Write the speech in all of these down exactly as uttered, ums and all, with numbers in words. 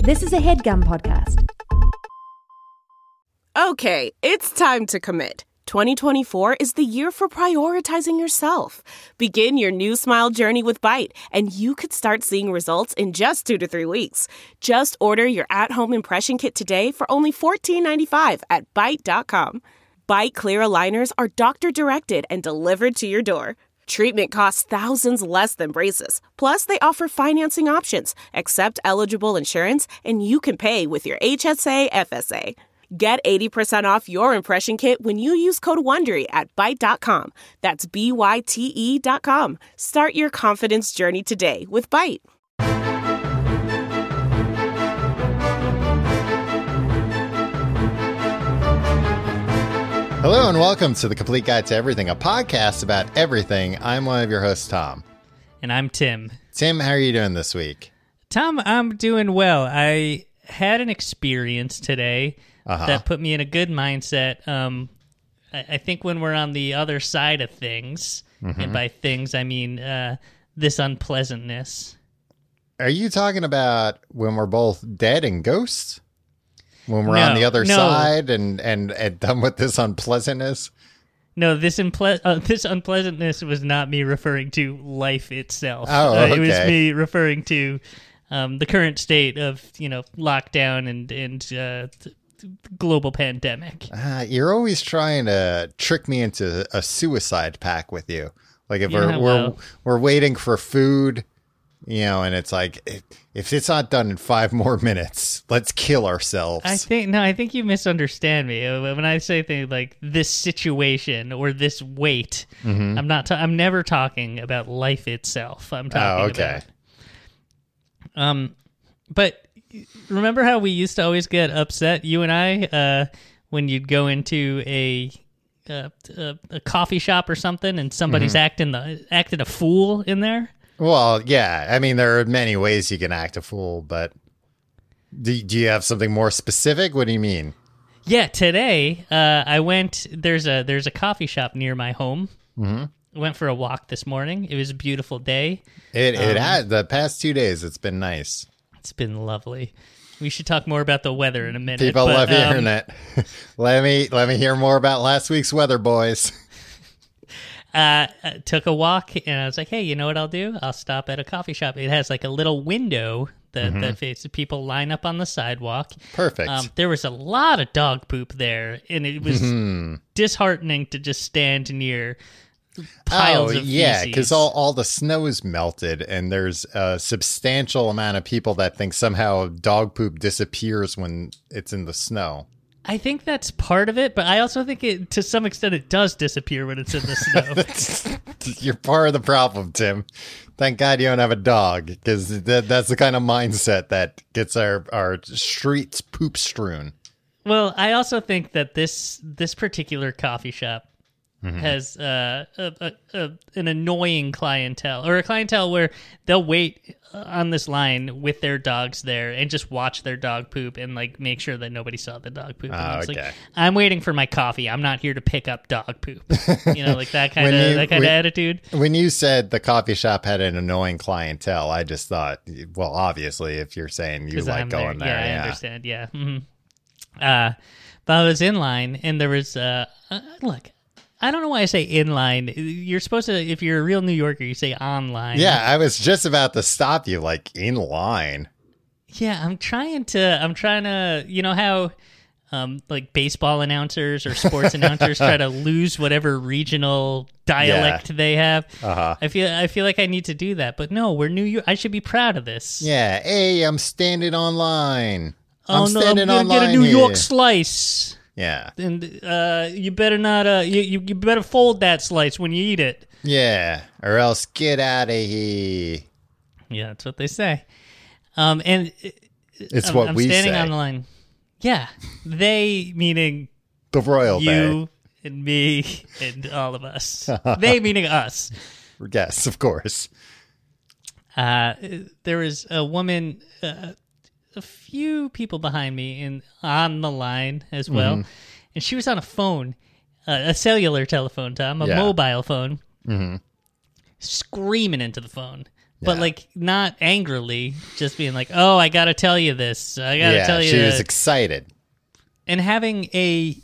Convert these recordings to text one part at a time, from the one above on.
This is a HeadGum podcast. Okay, it's time to commit. twenty twenty-four is the year for prioritizing yourself. Begin your new smile journey with Byte, and you could start seeing results in just two to three weeks. Just order your at-home impression kit today for only fourteen ninety-five at byte dot com. Byte clear aligners are doctor-directed and delivered to your door. Treatment costs thousands less than braces. Plus, they offer financing options, accept eligible insurance, and you can pay with your H S A F S A. Get eighty percent off your impression kit when you use code WONDERY at byte dot com. That's B Y T E dot com. Start your confidence journey today with Byte. Hello and welcome to The Complete Guide to Everything, a podcast about everything. I'm one of your hosts, Tom. And I'm Tim. Tim, how are you doing this week? Tom, I'm doing well. I had an experience today uh-huh. that put me in a good mindset. Um, I, I think when we're on the other side of things, mm-hmm. and by things I mean uh, this unpleasantness. Are you talking about when we're both dead and ghosts? When we're no, on the other no. side and, and, and done with this unpleasantness? No, this imple- uh, this unpleasantness was not me referring to life itself. Oh, okay. Uh, it was me referring to um, the current state of, you know, lockdown and, and uh, th- global pandemic. Uh, you're always trying to trick me into a suicide pact with you. Like if Yeah, we're, well. we're we're waiting for food, you know, and it's like, if, if it's not done in five more minutes, let's kill ourselves. I think, no, I think you misunderstand me. When I say things like this situation or this wait, mm-hmm. I'm not, ta- I'm never talking about life itself. I'm talking oh, okay. about, um, but remember how we used to always get upset, you and I, uh, when you'd go into a, uh, a, a coffee shop or something and somebody's mm-hmm. acting the, acting a fool in there? Well, yeah. I mean, there are many ways you can act a fool, but do, do you have something more specific? What do you mean? Yeah, today uh, I went. There's a there's a coffee shop near my home. Mm-hmm. I went for a walk this morning. It was a beautiful day. It it um, had the past two days. It's been nice. It's been lovely. We should talk more about the weather in a minute. People but, love the um, internet. let me let me hear more about last week's weather, boys. Uh, I took a walk and I was like, hey, you know what I'll do? I'll stop at a coffee shop. It has like a little window that, mm-hmm. that faces people line up on the sidewalk. Perfect. Um, there was a lot of dog poop there, and it was mm-hmm. disheartening to just stand near piles oh, of yeah, feces. because all, all the snow is melted, and there's a substantial amount of people that think somehow dog poop disappears when it's in the snow. I think that's part of it, but I also think it, to some extent, it does disappear when it's in the snow. You're part of the problem, Tim. Thank God you don't have a dog, because that, that's the kind of mindset that gets our, our streets poop strewn. Well, I also think that this this particular coffee shop mm-hmm. has uh, a, a, a, an annoying clientele, or a clientele where they'll wait on this line with their dogs there and just watch their dog poop and like make sure that nobody saw the dog poop. Oh, it's okay. like, I'm waiting for my coffee. I'm not here to pick up dog poop. You know, like that kind When of you- that kind when- of attitude. When you said the coffee shop had an annoying clientele, I just thought, well, obviously, if you're saying you 'Cause like I'm going there, yeah, yeah. I understand. Yeah. Mm-hmm. Uh, but I was in line, and there was uh, uh, look. I don't know why I say in line. You're supposed to, if you're a real New Yorker, you say online. Yeah, I was just about to stop you, like in line. Yeah, I'm trying to. I'm trying to. You know how, um, like baseball announcers or sports announcers try to lose whatever regional dialect Yeah. they have. Uh-huh. I feel. I feel like I need to do that, but no, we're New York. I should be proud of this. Yeah, hey, I'm standing online. Oh I'm no, standing I'm gonna online get a New here. York slice. Yeah, And uh, you better not. Uh, you, you you better fold that slice when you eat it. yeah, or else get out of here. Yeah, that's what they say. Um, and It's I'm, what I'm we standing say. on the line. Yeah, they meaning The royal you and me and all of us. They meaning us. bay. Yes, of course. Uh, there was a woman, uh, a few people behind me, in on the line as well, Mm-hmm. and she was on a phone, uh, a cellular telephone, Tom, a Yeah. mobile phone, Mm-hmm. screaming into the phone. but Yeah. like not angrily, just being like, "Oh, I got to tell you this. I got to Yeah, tell you." she was that." excited. And having a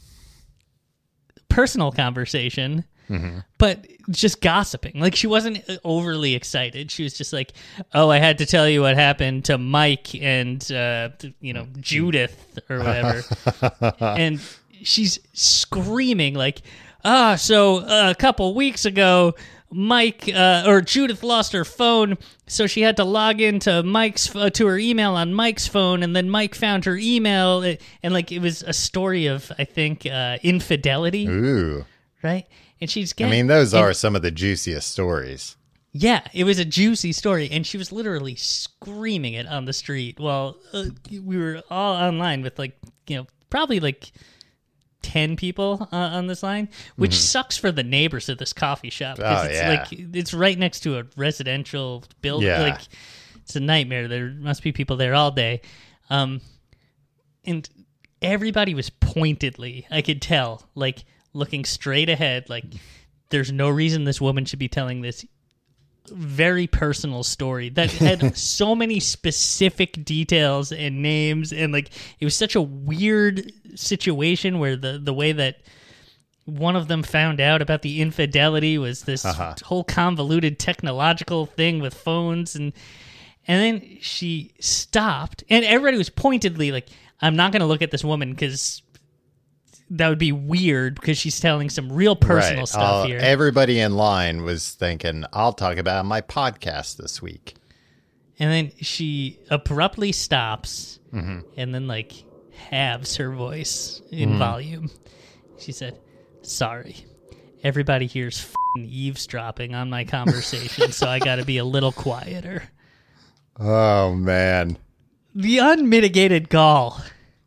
personal conversation, Mm-hmm. but just gossiping. Like she wasn't overly excited. She was just like, "Oh, I had to tell you what happened to Mike and uh, you know Judith or whatever," and she's screaming like, "Ah, so uh, a couple weeks ago." Mike uh, or Judith lost her phone, so she had to log into Mike's uh, to her email on Mike's phone, and then Mike found her email, and, and like it was a story of I think uh, infidelity, Ooh. right? And she's I getting, mean, those and- are some of the juiciest stories. yeah, it was a juicy story, and she was literally screaming it on the street while uh, we were all online with like you know probably like ten people uh, on this line, which sucks for the neighbors of this coffee shop because Oh, it's yeah. like it's right next to a residential building. Yeah. Like it's a nightmare. There must be people there all day, um, and everybody was pointedly, I could tell, like looking straight ahead. Like there's no reason this woman should be telling this very personal story that had so many specific details and names, and like it was such a weird situation where the the way that one of them found out about the infidelity was this Uh-huh. whole convoluted technological thing with phones, and and then she stopped and everybody was pointedly like, I'm not going to look at this woman because that would be weird because she's telling some real personal Right. stuff Uh, here. Everybody in line was thinking, I'll talk about my podcast this week. And then she abruptly stops Mm-hmm. and then, like, halves her voice in Mm. volume. She said, "Sorry. Everybody here's f***ing eavesdropping on my conversation, so I got to be a little quieter." Oh, man. The unmitigated gall.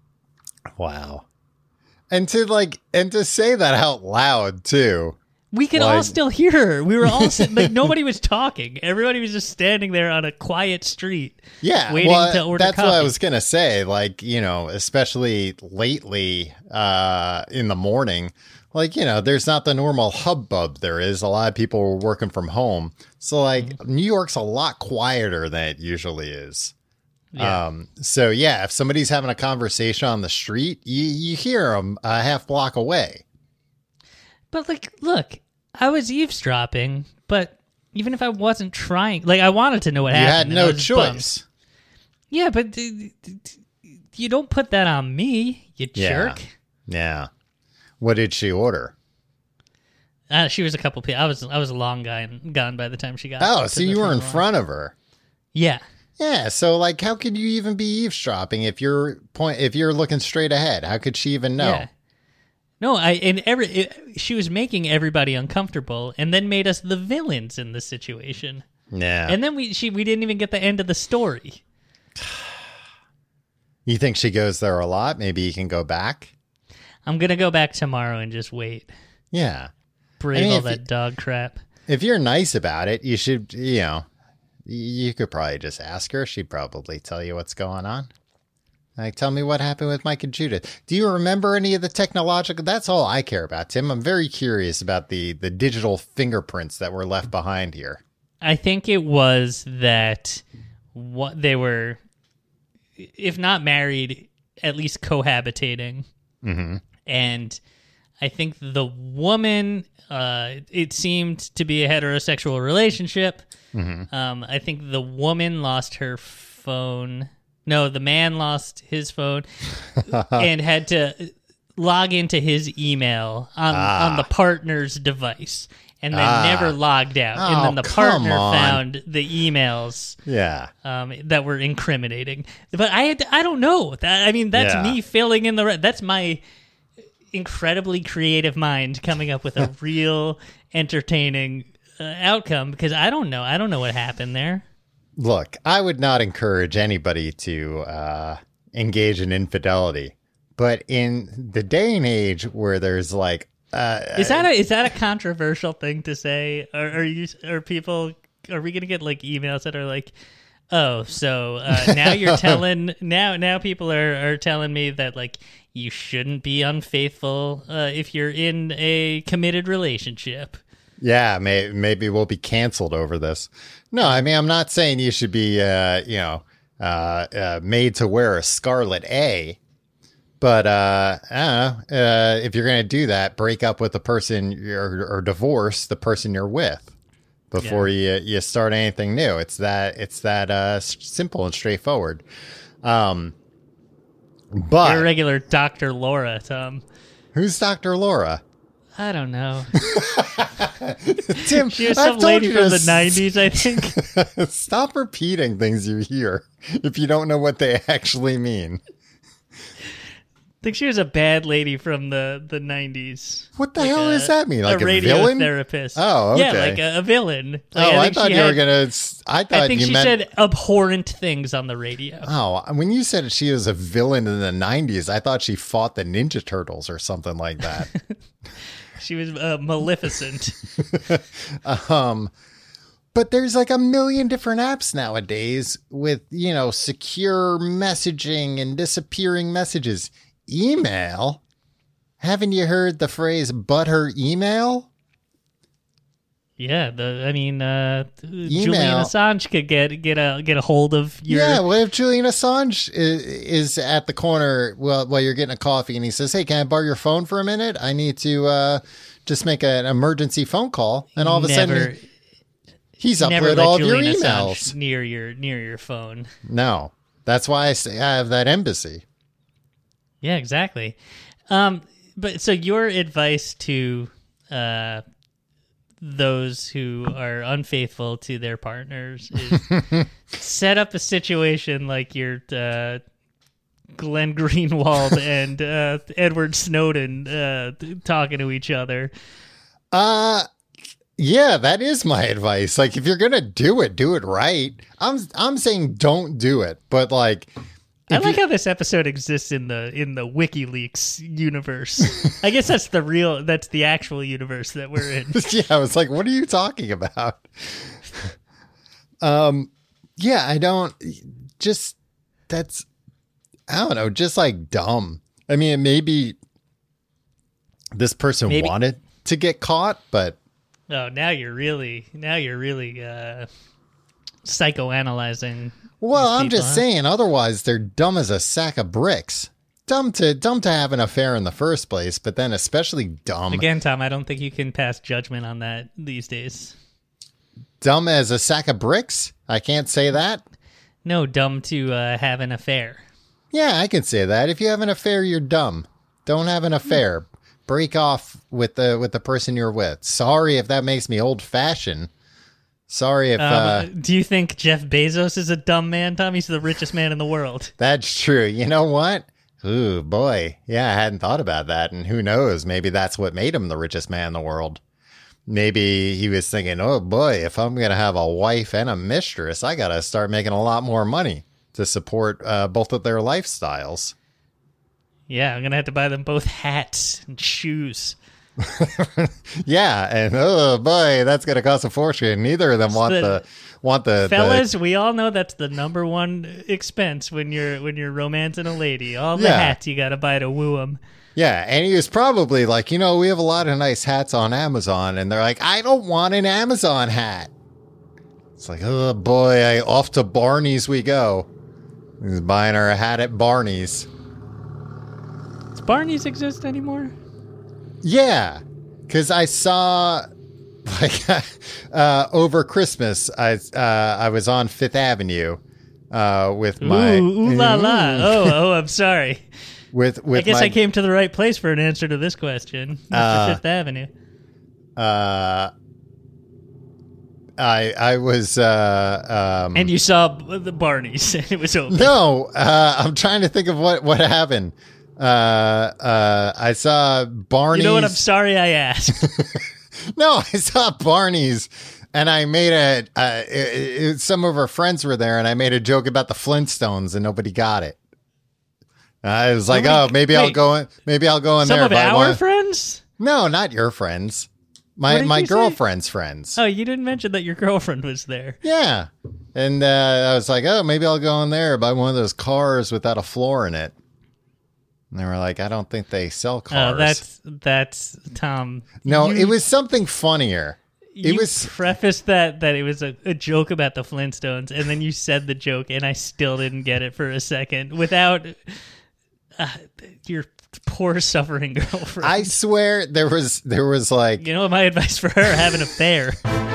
Wow. And to like, and to say that out loud too. We could Like- all still hear her. We were all sitting, like, nobody was talking. Everybody was just standing there on a quiet street. Yeah, Waiting well, to order that's what I coffee. was gonna say. Like, you know, especially lately uh, in the morning, like, you know, there's not the normal hubbub there is. A lot of people were working from home, so like Mm-hmm. New York's a lot quieter than it usually is. Yeah. Um, so yeah, if somebody's having a conversation on the street, you you hear them a half block away. But, like, look, I was eavesdropping, but even if I wasn't trying, like, I wanted to know what You happened. had and I no was bummed. choice. Yeah, but d- d- d- you don't put that on me, you Yeah. jerk. Yeah. What did she order? Uh, she was a couple people. I was I was a long guy and gone by the time she got. Oh, to so the you were in line. front of her. Yeah, Yeah, so like, how could you even be eavesdropping if you're point if you're looking straight ahead? How could she even know? yeah. No, I and every it, she was making everybody uncomfortable, and then made us the villains in this situation. Yeah. And then we she we didn't even get the end of the story. You think she goes there a lot? Maybe you can go back. I'm gonna go back tomorrow and just wait, Yeah. brave I mean, all if that you- dog crap. If you're nice about it, you should. You know, y- you could probably just ask her. She'd probably tell you what's going on. Like, tell me what happened with Mike and Judith. Do you remember any of the technological? That's all I care about, Tim. I'm very curious about the the digital fingerprints that were left behind here. I think it was that what they were, if not married, at least cohabitating. Mm-hmm. And I think the woman, uh, it seemed to be a heterosexual relationship. Mm-hmm. Um, I think the woman lost her phone. No, the man lost his phone and had to log into his email on, Ah. on the partner's device. And then Ah. never logged out. Oh, and then the come partner on. found the emails Yeah. um, that were incriminating. But I had to, I don't know. That I mean, that's Yeah. me filling in the re- that's my incredibly creative mind coming up with a real entertaining uh, outcome because I don't know. I don't know what happened there. Look, I would not encourage anybody to uh, engage in infidelity, but in the day and age where there's like, uh, Is that a is that a controversial thing to say? Are, are you are people are we gonna get like emails that are like, oh, so uh, now you're telling now now people are, are telling me that like you shouldn't be unfaithful uh, if you're in a committed relationship. Yeah, may, maybe we'll be canceled over this. No, I mean, I'm not saying you should be, uh, you know, uh, uh, made to wear a scarlet A. But uh, I don't know, uh, if you're going to do that, break up with the person you're, or divorce the person you're with before yeah. you you start anything new. It's that it's that uh, simple and straightforward. Um, but Your regular Doctor Laura, Tom. Who's Doctor Laura? I don't know. Tim, she was I've some lady from the s- nineties, I think. Stop repeating things you hear if you don't know what they actually mean. I think she was a bad lady from the, the nineties. What the like hell a, does that mean? Like a, a radio villain? therapist. Oh, okay. Yeah, like a, a villain. Like, oh, I, I thought she you had, were going to... I thought I think you she meant... said abhorrent things on the radio. Oh, when you said she was a villain in the nineties, I thought she fought the Ninja Turtles or something like that. She was uh, Maleficent. um, but there's like a million different apps nowadays with, you know, secure messaging and disappearing messages. Email? Haven't you heard the phrase "but her email"? Yeah, the I mean, uh, Email. Julian Assange could get get a get a hold of your. Yeah, what if Julian Assange is, is at the corner while while you're getting a coffee and he says, "Hey, can I borrow your phone for a minute? I need to uh, just make an emergency phone call," and all of a never, sudden he, he's never uploaded let all of your Julian emails Assange near your near your phone. No, that's why I say I have that embassy. Yeah, exactly. Um, but so your advice to uh, those who are unfaithful to their partners is set up a situation like your uh, Glenn Greenwald and uh, Edward Snowden uh, talking to each other. Uh yeah, that is my advice. Like, if you're gonna do it, do it right. I'm I'm saying don't do it, but like. I like you, how this episode exists in the in the WikiLeaks universe. I guess that's the real, that's the actual universe that we're in. Yeah, I was like, what are you talking about? um, yeah, I don't, just, that's, I don't know, just like dumb. I mean, maybe this person maybe. wanted to get caught, but. Oh, now you're really, now you're really uh, psychoanalyzing. Well, I'm people, just huh? saying, otherwise they're dumb as a sack of bricks. Dumb to dumb to have an affair in the first place, but then especially dumb. Again, Tom, I don't think you can pass judgment on that these days. Dumb as a sack of bricks? I can't say that. No, dumb to uh, have an affair. Yeah, I can say that. If you have an affair, you're dumb. Don't have an affair. Break off with the with the person you're with. Sorry if that makes me old-fashioned. Sorry if... Um, uh, do you think Jeff Bezos is a dumb man, Tom? He's the richest man in the world. That's true. You know what? Ooh, boy. Yeah, I hadn't thought about that. And who knows? Maybe that's what made him the richest man in the world. Maybe he was thinking, oh, boy, if I'm going to have a wife and a mistress, I got to start making a lot more money to support uh, both of their lifestyles. Yeah, I'm going to have to buy them both hats and shoes. Yeah, and oh boy, that's gonna cost a fortune. Neither of them want the, the want the fellas. The, we all know that's the number one expense when you're when you're romancing a lady. All the yeah. hats you got to buy to woo them. Yeah, and he was probably like, you know, we have a lot of nice hats on Amazon, and they're like, I don't want an Amazon hat. It's like, oh boy, I off to Barney's we go. He's buying her a hat at Barney's. Does Barney's exist anymore? Yeah, because I saw, like, uh, over Christmas, I uh, I was on Fifth Avenue uh, with my... Ooh, ooh la la. Oh, oh, I'm sorry. With, with I guess my, I came to the right place for an answer to this question. Mister Uh, Fifth Avenue. Uh, I I was... Uh, um, And you saw the Barney's, and it was open. No, uh, I'm trying to think of what, what happened. Uh, uh, I saw Barney's. You know what? I'm sorry I asked. No, I saw Barney's, and I made a. Uh, it, it, some of our friends were there, and I made a joke about the Flintstones, and nobody got it. I was like, Nobody, "Oh, maybe wait, I'll go in. Maybe I'll go in some there." Some of but our wanna... friends? No, not your friends. My my girlfriend's say? friends. Oh, you didn't mention that your girlfriend was there. Yeah, and uh, I was like, "Oh, maybe I'll go in there buy one of those cars without a floor in it." And they were like, I don't think they sell cars. Oh, that's, that's Tom. No, you... it was something funnier. You it was prefaced that that it was a, a joke about the Flintstones, and then you said the joke, and I still didn't get it for a second without uh, your poor suffering girlfriend. I swear there was there was like you know what my advice for her? Have an affair.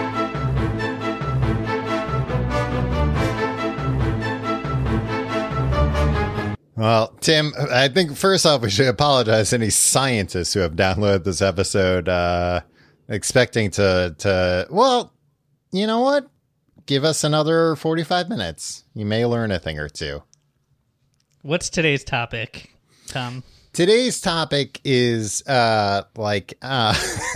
Well, Tim, I think first off we should apologize to any scientists who have downloaded this episode uh, expecting to to well, you know what? Give us another forty-five minutes. You may learn a thing or two. What's today's topic, Tom? Today's topic is uh like uh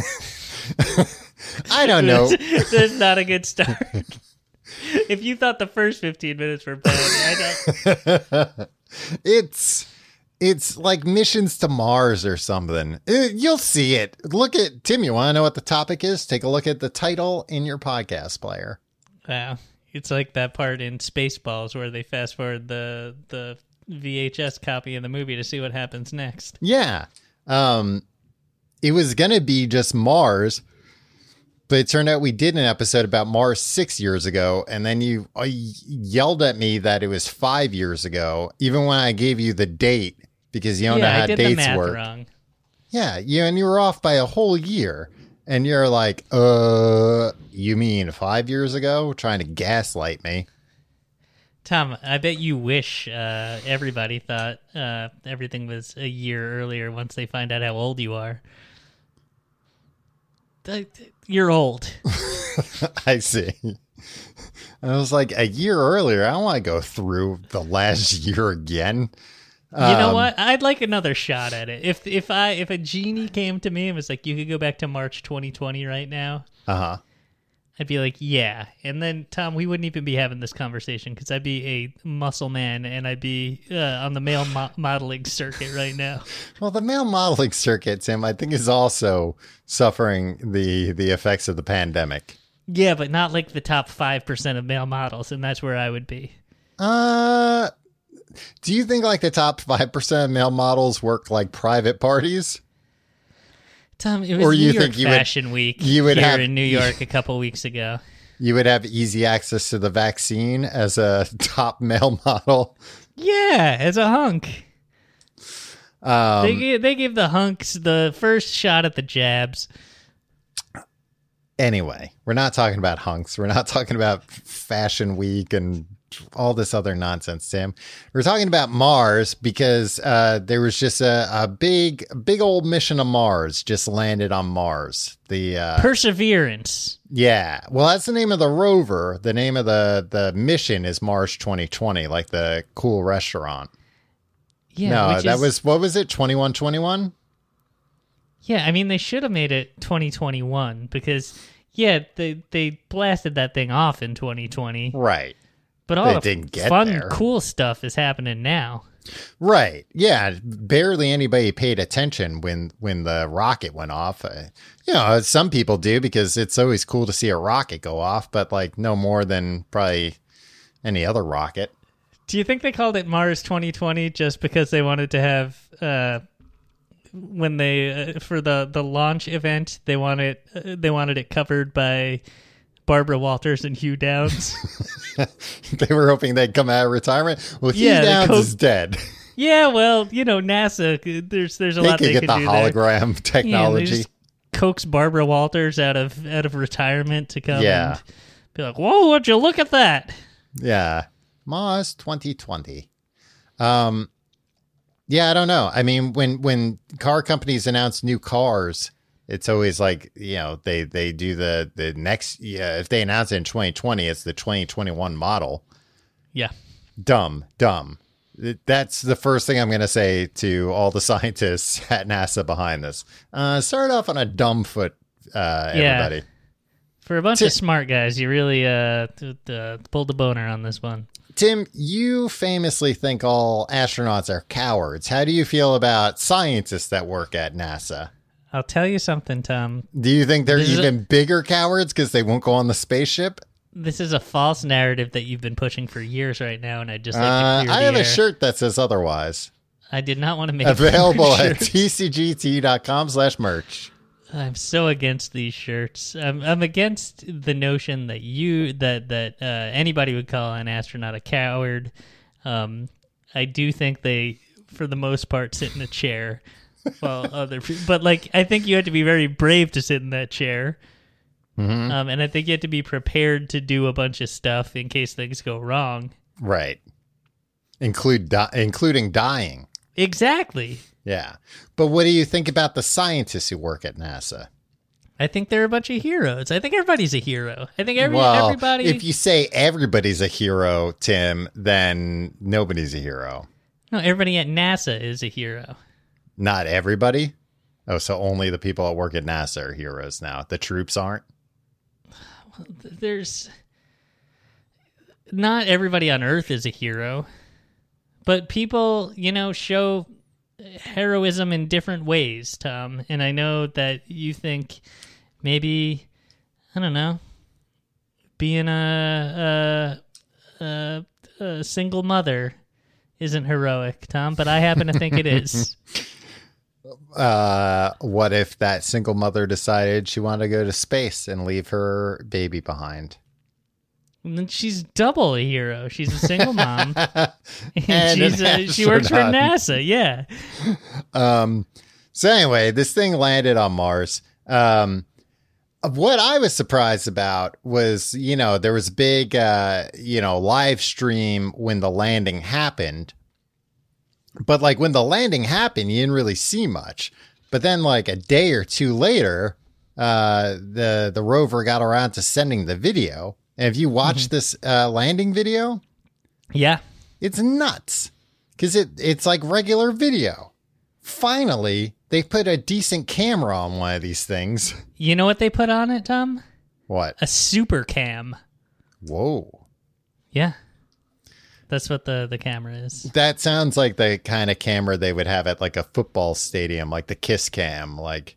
I don't know. That's not a good start. If you thought the first fifteen minutes were bad, I don't. It's it's like missions to Mars or something. Uh, You'll see it. Look at Tim. You want to know what the topic is? Take a look at the title in your podcast player. Wow, it's like that part in Spaceballs where they fast forward the the V H S copy of the movie to see what happens next. Yeah. Um, it was going to be just Mars, but it turned out we did an episode about Mars six years ago, and then you uh, yelled at me that it was five years ago, even when I gave you the date, because you don't yeah, know how I did dates the math work. wrong. Yeah, you and you were off by a whole year, and you're like, uh, you mean five years ago? Trying to gaslight me. Tom, I bet you wish uh, everybody thought uh, everything was a year earlier once they find out how old you are. Th- You're old. I see. I was like, a year earlier, I don't want to go through the last year again. You know Um, what? I'd like another shot at it. If if I if a genie came to me and was like, "You could go back to March twenty twenty right now," Uh-huh. I'd be like, "Yeah." And then Tom, we wouldn't even be having this conversation because I'd be a muscle man and I'd be uh, on the male mo- modeling circuit right now. Well, the male modeling circuit, Tim, I think is also suffering the the effects of the pandemic. Yeah, but not like the top five percent of male models, and that's where I would be. Uh, do you think like the top five percent of male models work like private parties? Tom, it was Or New you York think you would- Fashion Week you would here have- in New York a couple weeks ago. You would have easy access to the vaccine as a top male model. Yeah, as a hunk. Um, they, gave, they gave the hunks the first shot at the jabs. Anyway, we're not talking about hunks. We're not talking about Fashion Week and all this other nonsense, Tim. We're talking about Mars because uh, there was just a, a big, big old mission to Mars just landed on Mars. The uh, Perseverance. yeah, well, that's the name of the rover. The name of the the mission is Mars twenty twenty, like the cool restaurant. Yeah, no, which that is- was what was it? twenty-one twenty-one. Yeah, I mean, they should have made it twenty twenty-one because, yeah, they they blasted that thing off in twenty twenty. Right. But all They the didn't get fun, there. cool stuff is happening now. Right. Yeah. Barely anybody paid attention when, when the rocket went off. Uh, you know, some people do because it's always cool to see a rocket go off, but like no more than probably any other rocket. Do you think they called it Mars twenty twenty just because they wanted to have, uh, when they uh, for the, the launch event, they wanted uh, they wanted it covered by Barbara Walters and Hugh Downs? They were hoping they'd come out of retirement. Well, Hugh Yeah, the Downs co- is dead. Yeah, well, you know, NASA. There's there's a They lot could they get could the do there. hologram Yeah, they technology. just coax Barbara Walters out of out of retirement to come Yeah. and be like, "Whoa, would you look at that?" Yeah. Mars twenty twenty. Um, yeah, I don't know. I mean, when, when car companies announce new cars, it's always like, you know, they, they do the, the next, yeah, if they announce it in twenty twenty, it's the twenty twenty-one model. Yeah. Dumb, dumb. That's the first thing I'm going to say to all the scientists at NASA behind this. Uh, start off on a dumb foot, uh, Yeah. everybody. For a bunch Ti- of smart guys, you really uh, t- uh pulled the boner on this one. Tim, you famously think all astronauts are cowards. How do you feel about scientists that work at NASA? I'll tell you something, Tom. Do you think they're This is a- even bigger cowards because they won't go on the spaceship? This is a false narrative that you've been pushing for years right now, and I just like Uh, to clear I the have air. a shirt that says otherwise. I did not want to make Available a at t c g t dot com slash merch. I'm so against these shirts. I'm I'm against the notion that you that that uh, anybody would call an astronaut a coward. Um, I do think they, for the most part, sit in a chair, while other people. But like, I think you have to be very brave to sit in that chair, Mm-hmm. um, and I think you have to be prepared to do a bunch of stuff in case things go wrong. Right. Include di- including dying. Exactly. Yeah. But what do you think about the scientists who work at NASA? I think they're a bunch of heroes. I think everybody's a hero. I think every well, everybody. if you say everybody's a hero, Tim, then nobody's a hero. No, everybody at NASA is a hero. Not everybody? Oh, so only the people that work at NASA are heroes now. The troops aren't? There's not everybody on Earth is a hero, but people, you know, show heroism in different ways, Tom. And I know that you think maybe, I don't know, being a, a, a, a single mother isn't heroic, Tom, but I happen to think it is. Uh, what if that single mother decided she wanted to go to space and leave her baby behind? And then she's double a hero. She's a single mom. and And she's an a, she works for astronaut. NASA, yeah. Um, so anyway, this thing landed on Mars. Um, what I was surprised about was, you know, there was a big, uh, you know, live stream when the landing happened. But like when the landing happened, you didn't really see much. But then like a day or two later, uh, the, the rover got around to sending the video. And if you watch Mm-hmm. this uh, landing video, Yeah. it's nuts because it, it's like regular video. Finally, they put a decent camera on one of these things. You know what they put on it, Tom? What? A super cam. Whoa. Yeah. That's what the, the camera is. That sounds like the kind of camera they would have at like a football stadium, like the Kiss Cam. Like,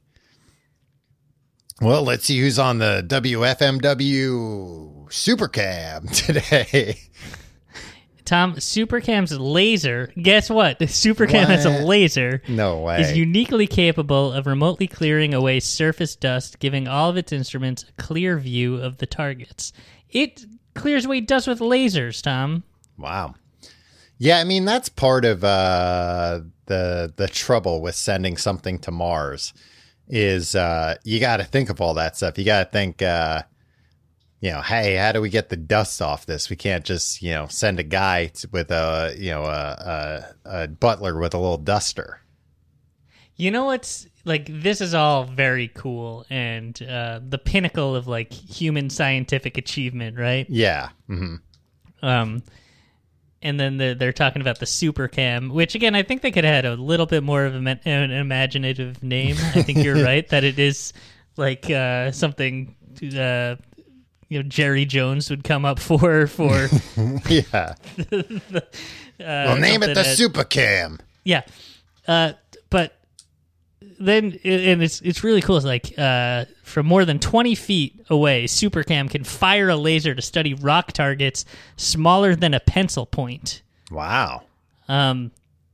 well, let's see who's on the W F M W Super Cam today. Tom, Supercam's laser, guess what? The Supercam has a What? laser. No way. Is uniquely capable of remotely clearing away surface dust, giving all of its instruments a clear view of the targets. It clears away dust with lasers, Tom. Wow. Yeah, I mean, that's part of uh, the the trouble with sending something to Mars is uh, you got to think of all that stuff. You got to think, uh, you know, hey, how do we get the dust off this? We can't just, you know, send a guy t- with a, you know, a, a, a butler with a little duster. You know what's, like, this is all very cool and uh, the pinnacle of, like, human scientific achievement, right? Yeah. Mm-hmm. Um, and then the, they're talking about the Supercam, which again I think they could have had a little bit more of a, an imaginative name. I think you're right that it is like uh, something uh, you know Jerry Jones would come up for for. Yeah. the, uh, Well, name it the that- Super Cam. Yeah, uh, but then and it's it's really cool. It's like uh, from more than twenty feet away, Supercam can fire a laser to study rock targets smaller than a pencil point. Wow. Um,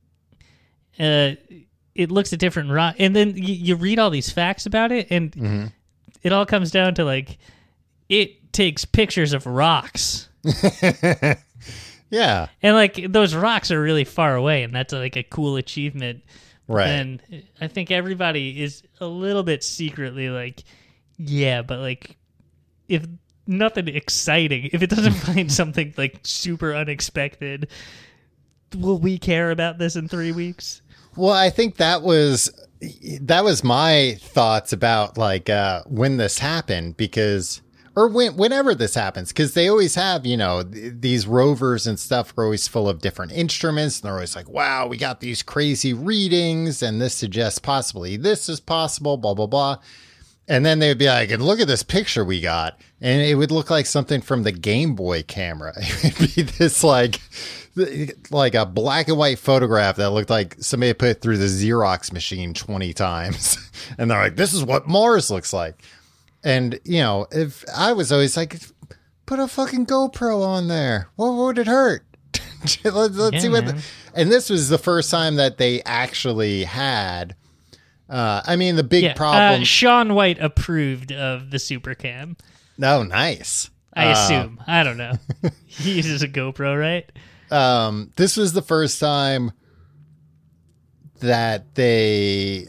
uh, it looks at different rock, and then you, you read all these facts about it, and Mm-hmm. it all comes down to like it takes pictures of rocks. Yeah. And like those rocks are really far away, and that's like a cool achievement. Right. And I think everybody is a little bit secretly like, yeah, but like if nothing exciting, if it doesn't find something like super unexpected, will we care about this in three weeks? Well, I think that was that was my thoughts about like uh, when this happened because or when whenever this happens because they always have, you know, th- these rovers and stuff are always full of different instruments and they're always like, wow, we got these crazy readings and this suggests possibly this is possible, blah, blah, blah. And then they would be like, and look at this picture we got. And it would look like something from the Game Boy camera. It would be this like, like a black and white photograph that looked like somebody put it through the Xerox machine twenty times. And they're like, this is what Mars looks like. And, you know, if I was always like, put a fucking GoPro on there. What would it hurt? let's let's Yeah, see what. man. The, and this was the first time that they actually had Uh, I mean, the big Yeah, problem. uh, Sean White approved of the Supercam. Oh, nice. I Uh, assume. I don't know. He uses a GoPro, right? Um, this was the first time that they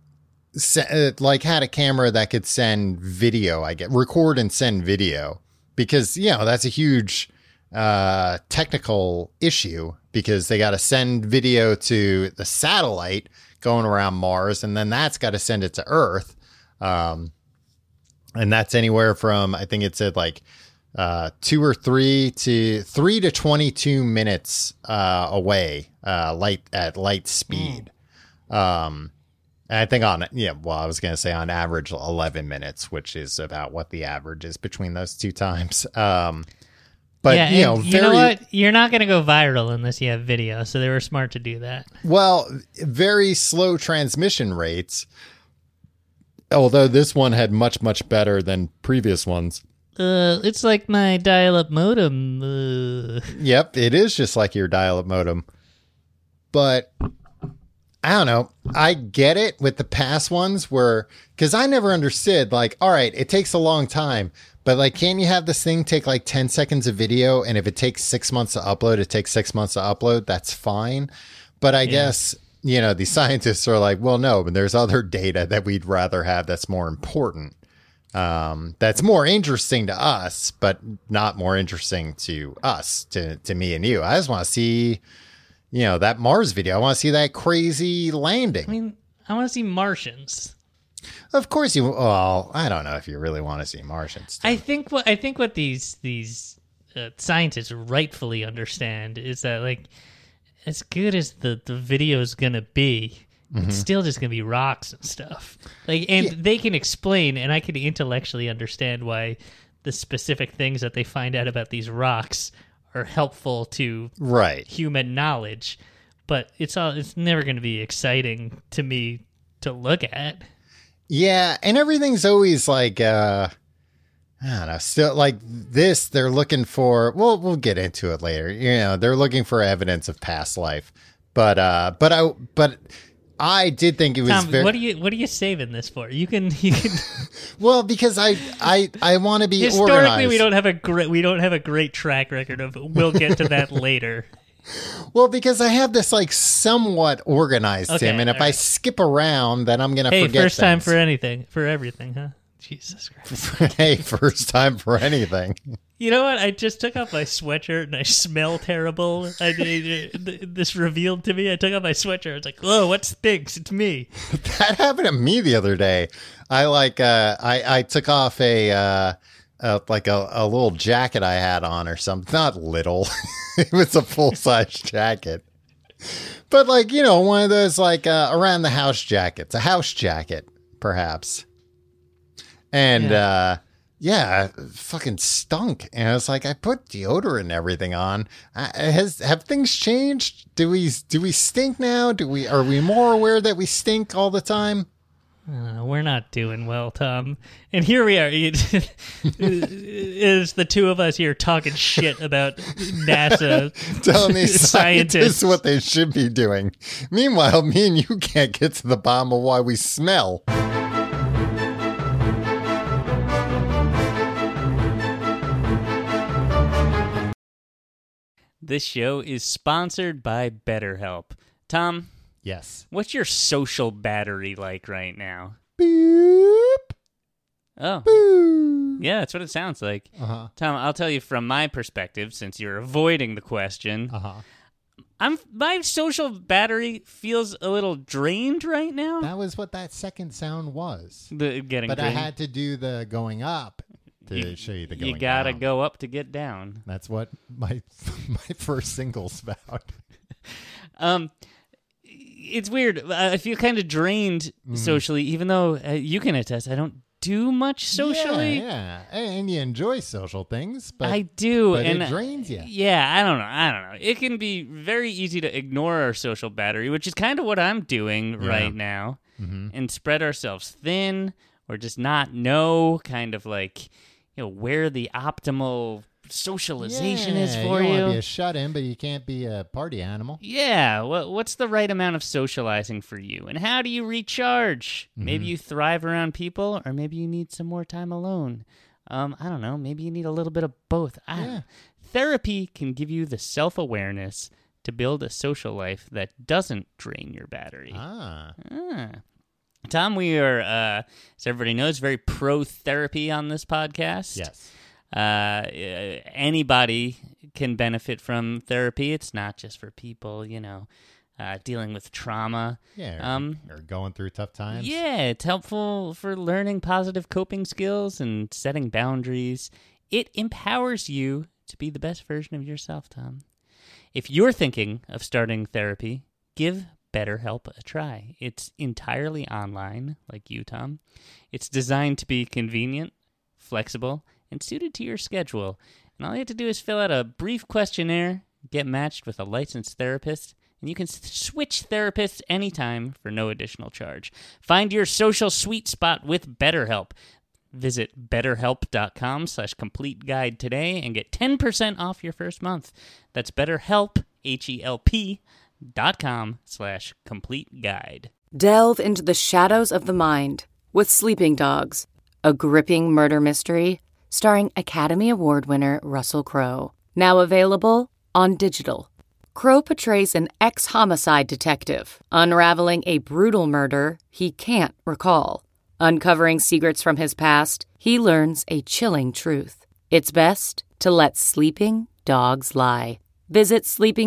se- like had a camera that could send video. I get record and send video because you know that's a huge uh, technical issue because they got to send video to the satellite going around Mars, and then that's got to send it to Earth. Um, and that's anywhere from, I think it said like uh, two or three to three to twenty-two minutes uh, away, uh, light at light speed. Mm. Um, and I think on, yeah, well, I was going to say on average eleven minutes, which is about what the average is between those two times. Um, But, yeah, you know, and very, you know what? You're not going to go viral unless you have video, so they were smart to do that. Well, very slow transmission rates, although this one had much, much better than previous ones. Uh, it's like my dial-up modem. Uh. Yep, it is just like your dial-up modem. But, I don't know. I get it with the past ones where, because I never understood, like, all right, it takes a long time. But, like, can't you have this thing take, like, ten seconds of video, and if it takes six months to upload, it takes six months to upload? That's fine. But I yeah. guess, you know, the scientists are like, well, no, but there's other data that we'd rather have that's more important. Um, that's more interesting to us, but not more interesting to us, to, to me and you. I just want to see, you know, that Mars video. I want to see that crazy landing. I mean, I want to see Martians. Of course you. Well, I don't know if you really want to see Martians. I think what I think what these these uh, scientists rightfully understand is that, like, as good as the the video is gonna be, mm-hmm. it's still just gonna be rocks and stuff. Like, and yeah. they can explain, and I can intellectually understand why the specific things that they find out about these rocks are helpful to right human knowledge. But it's all it's never going to be exciting to me to look at. Yeah, and everything's always like, uh, I don't know, still like this, they're looking for, well, we'll get into it later. You know, they're looking for evidence of past life. But, uh, but I, but I did think it was Tom, very. What are you, what are you saving this for? You can, you can. Well, because I, I, I want to be Historically, organized. we don't have a great, we don't have a great track record of, we'll get to that later. Well, because I have this like somewhat organized, okay, Tim, and if right. I skip around, then I'm going to hey, forget first time things. for anything, for everything, huh? Jesus Christ. Hey, first time for anything. You know what? I just took off my sweatshirt and I smell terrible. I did, this revealed to me. I took off my sweatshirt. I was like, whoa, what stinks? It's me. That happened to me the other day. I like, uh, I, I took off a, uh, uh, like a, a little jacket I had on or something. Not little. It was a full-size jacket. But like, you know, one of those like uh, around the house jackets, a house jacket, perhaps. And yeah. uh yeah, fucking stunk. And I was like, I put deodorant and everything on. I, has have things changed? Do we do we stink now? Do we are we more aware that we stink all the time? Uh, we're not doing well, Tom. And here we are. It is the two of us here talking shit about NASA telling these scientists. scientists what they should be doing. Meanwhile, me and you can't get to the bottom of why we smell. This show is sponsored by BetterHelp. Tom? Yes. What's your social battery like right now? Boop. Oh. Boop. Yeah, that's what it sounds like. Uh-huh. Tom, I'll tell you from my perspective, since you're avoiding the question. Uh-huh. I'm my social battery feels a little drained right now. That was what that second sound was. The getting But drained. I had to do the going up to you, show you the going You gotta down. go up to get down. That's what my my first single's about. Um, it's weird. I feel kind of drained mm. socially, even though uh, you can attest I don't do much socially. Yeah, yeah. And you enjoy social things, but I do, but and it drains you. Yeah, I don't know. I don't know. It can be very easy to ignore our social battery, which is kind of what I'm doing yeah. right now, mm-hmm. and spread ourselves thin, or just not know, kind of like, you know, where the optimal socialization yeah, is for you. you. You want to be a shut-in, but you can't be a party animal. Yeah, what, what's the right amount of socializing for you? And how do you recharge? Mm-hmm. Maybe you thrive around people, or maybe you need some more time alone. Um, I don't know. Maybe you need a little bit of both. I, yeah. Therapy can give you the self-awareness to build a social life that doesn't drain your battery. Ah. ah. Tom, we are, uh, as everybody knows, very pro-therapy on this podcast. Yes. Uh, anybody can benefit from therapy. It's not just for people, you know, uh, dealing with trauma. Yeah, or, um, or going through tough times. Yeah, it's helpful for learning positive coping skills and setting boundaries. It empowers you to be the best version of yourself, Tom. If you're thinking of starting therapy, give BetterHelp a try. It's entirely online, like you, Tom. It's designed to be convenient, flexible, and suited to your schedule. And all you have to do is fill out a brief questionnaire, get matched with a licensed therapist, and you can s- switch therapists anytime for no additional charge. Find your social sweet spot with BetterHelp. Visit betterhelp.com slash complete guide today and get ten percent off your first month. That's BetterHelp, H E L P, dot com slash complete guide. Delve into the shadows of the mind with Sleeping Dogs, a gripping murder mystery starring Academy Award winner Russell Crowe. Now available on digital. Crowe portrays an ex-homicide detective unraveling a brutal murder he can't recall. Uncovering secrets from his past, he learns a chilling truth. It's best to let sleeping dogs lie. Visit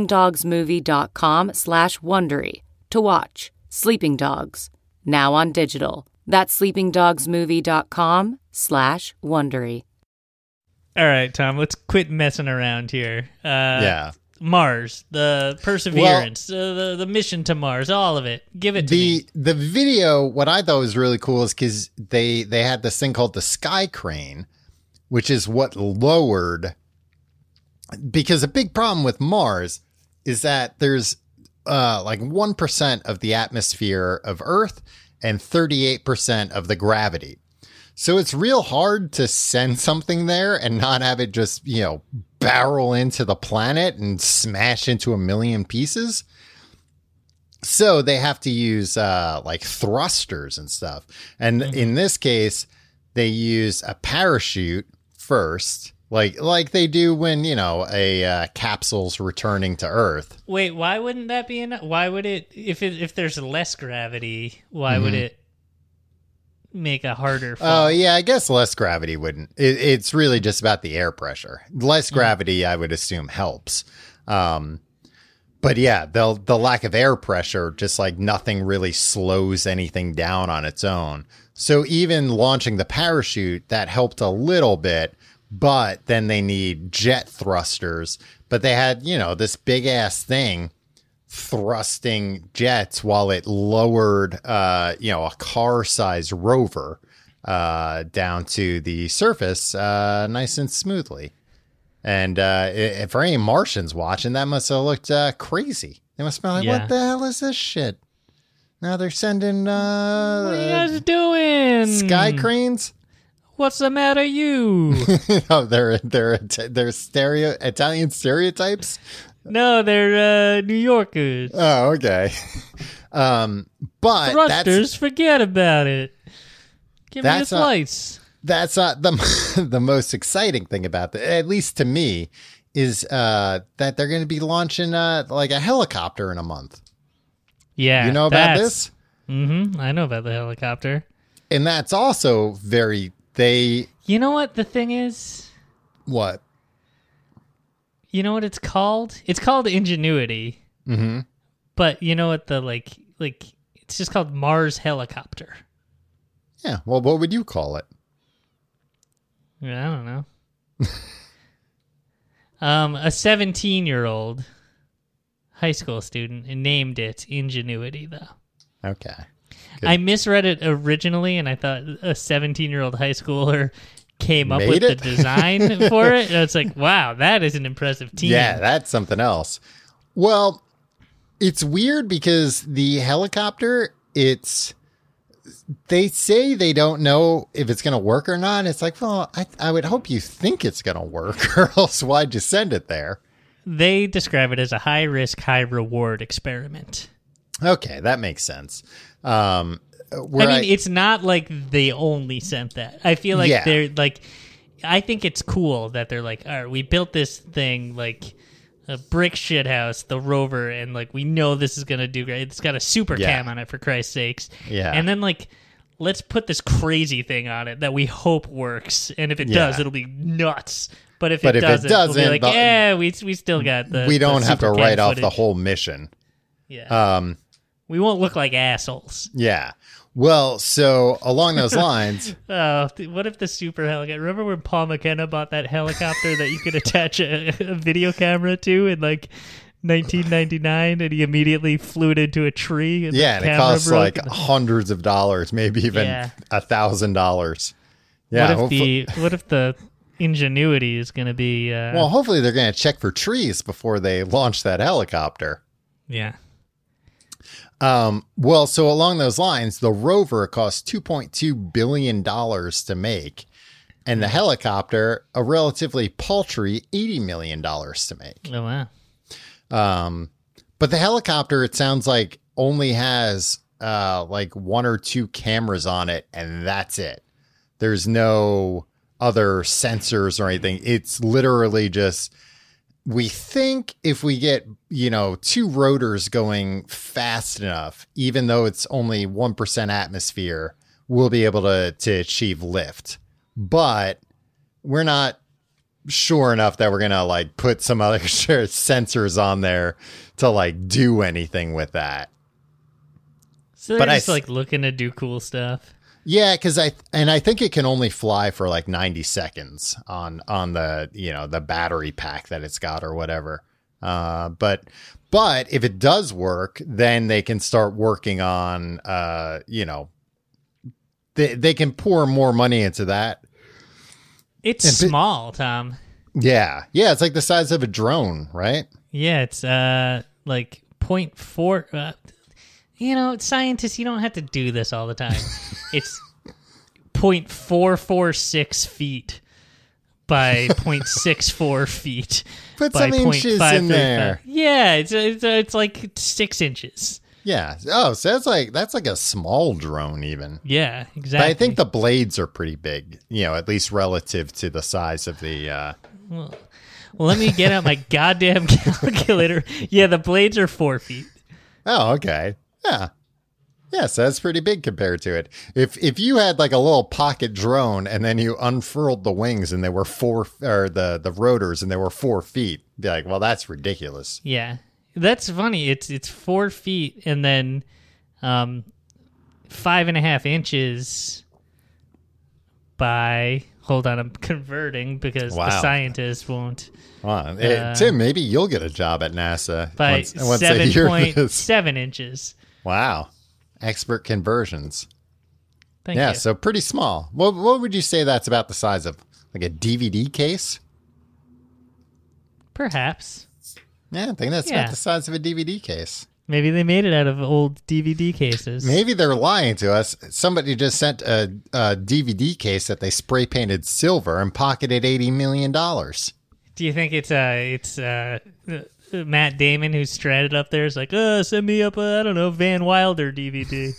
sleepingdogsmovie.com slash Wondery to watch Sleeping Dogs, now on digital. That's sleepingdogsmovie.com slash Wondery. All right, Tom, let's quit messing around here. Uh, yeah. Mars, the Perseverance, well, uh, the, the mission to Mars, all of it. Give it to the, me. The video, what I thought was really cool is because they, they had this thing called the Sky Crane, which is what lowered... Because a big problem with Mars is that there's uh, like one percent of the atmosphere of Earth and thirty-eight percent of the gravity. So it's real hard to send something there and not have it just, you know, barrel into the planet and smash into a million pieces. So they have to use uh, like thrusters and stuff. And mm-hmm. in this case, they use a parachute first. Like like they do when, you know, a uh, capsule's returning to Earth. Wait, why wouldn't that be enough? Why would it, if it, if there's less gravity, why mm-hmm. would it make a harder fall? Oh, yeah, I guess less gravity wouldn't. It, it's really just about the air pressure. Less gravity, mm-hmm. I would assume, helps. Um, but yeah, the, the lack of air pressure, just like nothing really slows anything down on its own. So even launching the parachute, that helped a little bit. But then they need jet thrusters. But they had, you know, this big ass thing thrusting jets while it lowered, uh, you know, a car sized rover uh, down to the surface uh, nice and smoothly. And uh, if for any Martians watching, that must have looked uh, crazy. They must have been like, yeah. What the hell is this shit? Now they're sending uh, what are you guys doing? Sky cranes? What's the matter, you? Oh, they're they're they're stereo Italian stereotypes. No, they're uh, New Yorkers. Oh, okay. Um, but thrusters, that's, forget about it. Give me a slice. That's not the the most exciting thing about it, at least to me, is uh, that they're going to be launching uh, like a helicopter in a month. Yeah, you know about this? Mm-hmm. I know about the helicopter, and that's also very. They, you know what the thing is? What? You know what it's called? It's called Ingenuity. Mm-hmm. But you know what the like like it's just called Mars Helicopter. Yeah. Well, what would you call it? I don't know. um, a seventeen-year-old high school student named it Ingenuity, though. Okay. Good. I misread it originally, and I thought a seventeen-year-old high schooler came up Made with it? the design for it. And it's like, wow, that is an impressive team. Yeah, that's something else. Well, it's weird because the helicopter, it's they say they don't know if it's going to work or not. It's like, well, I, I would hope you think it's going to work, or else why'd you send it there? They describe it as a high risk, high reward experiment. Okay, that makes sense. Um, I where mean, I, it's not like they only sent that. I feel like Yeah. they're like, I think it's cool that they're like, all right, we built this thing like a brick shit house, the Rover, and like we know this is gonna do great. It's got a super Yeah. cam on it, for Christ's sakes. Yeah. And then like, let's put this crazy thing on it that we hope works, and if it Yeah. does, it'll be nuts. But if But it if it doesn't, we'll be doesn't, like, the- yeah, we we still got the. we the don't have to super cam write off the footage." whole mission. Yeah. Um, We won't look like assholes. yeah. Well, so along those lines, Oh, th- what if the super helicopter? Remember when Paul McKenna bought that helicopter that you could attach a, a video camera to in like nineteen ninety-nine, and he immediately flew it into a tree? And yeah, the and it camera costs broke like and the- hundreds of dollars, maybe even Yeah. a thousand dollars. Yeah. what if hopefully- the what if the ingenuity is going to be? Uh, well, hopefully they're going to check for trees before they launch that helicopter. yeah, Um, well, so along those lines, the rover cost two point two billion dollars to make, and the helicopter a relatively paltry eighty million dollars to make. oh wow, Um, but the helicopter, it sounds like, only has uh, like one or two cameras on it, and that's it. There's no other sensors or anything. It's literally just, we think if we get, you know, two rotors going fast enough, even though it's only one percent atmosphere, we'll be able to, to achieve lift. But we're not sure enough that we're going to like put some other sensors on there to like do anything with that. so they're But I just s- like looking to do cool stuff. Yeah, because I and I think it can only fly for like ninety seconds on on the you know the battery pack that it's got or whatever. Uh, but but if it does work, then they can start working on uh you know they they can pour more money into that. It's And bi- small, Tom. Yeah, yeah, it's like the size of a drone, right? Yeah, it's uh like point four. Uh, you know, scientists, you don't have to do this all the time. It's point four four six feet by point six four feet. Put by some inches in there. Yeah, it's it's it's like six inches. Yeah. Oh, so that's like that's like a small drone even. Yeah, But exactly. I think the blades are pretty big, you know, at least relative to the size of the. Uh, Well, let me get out my goddamn calculator. Yeah, the blades are four feet. oh, okay. Yeah. Yeah, so that's pretty big compared to it. If if you had like a little pocket drone and then you unfurled the wings and they were four or the the rotors and they were four feet, be like, well, that's ridiculous. Yeah, that's funny. It's it's four feet and then um, five and a half inches by. Hold on, I'm converting because the Wow. scientist won't. Wow. Eh, Uh, Tim, maybe you'll get a job at NASA By once, once they seven hear point this. seven inches. Wow, expert conversions. Thank yeah, you. so pretty small. What what would you say that's about the size of? Like a D V D case? Perhaps Yeah, I think that's Yeah. about the size of a D V D case. maybe they made it out of old D V D cases. Maybe they're lying to us. Somebody just sent a, a D V D case that they spray painted silver and pocketed eighty million dollars. Do you think it's uh it's uh, uh Matt Damon who's stranded up there? Is like, uh, send me up a I don't know Van Wilder D V D.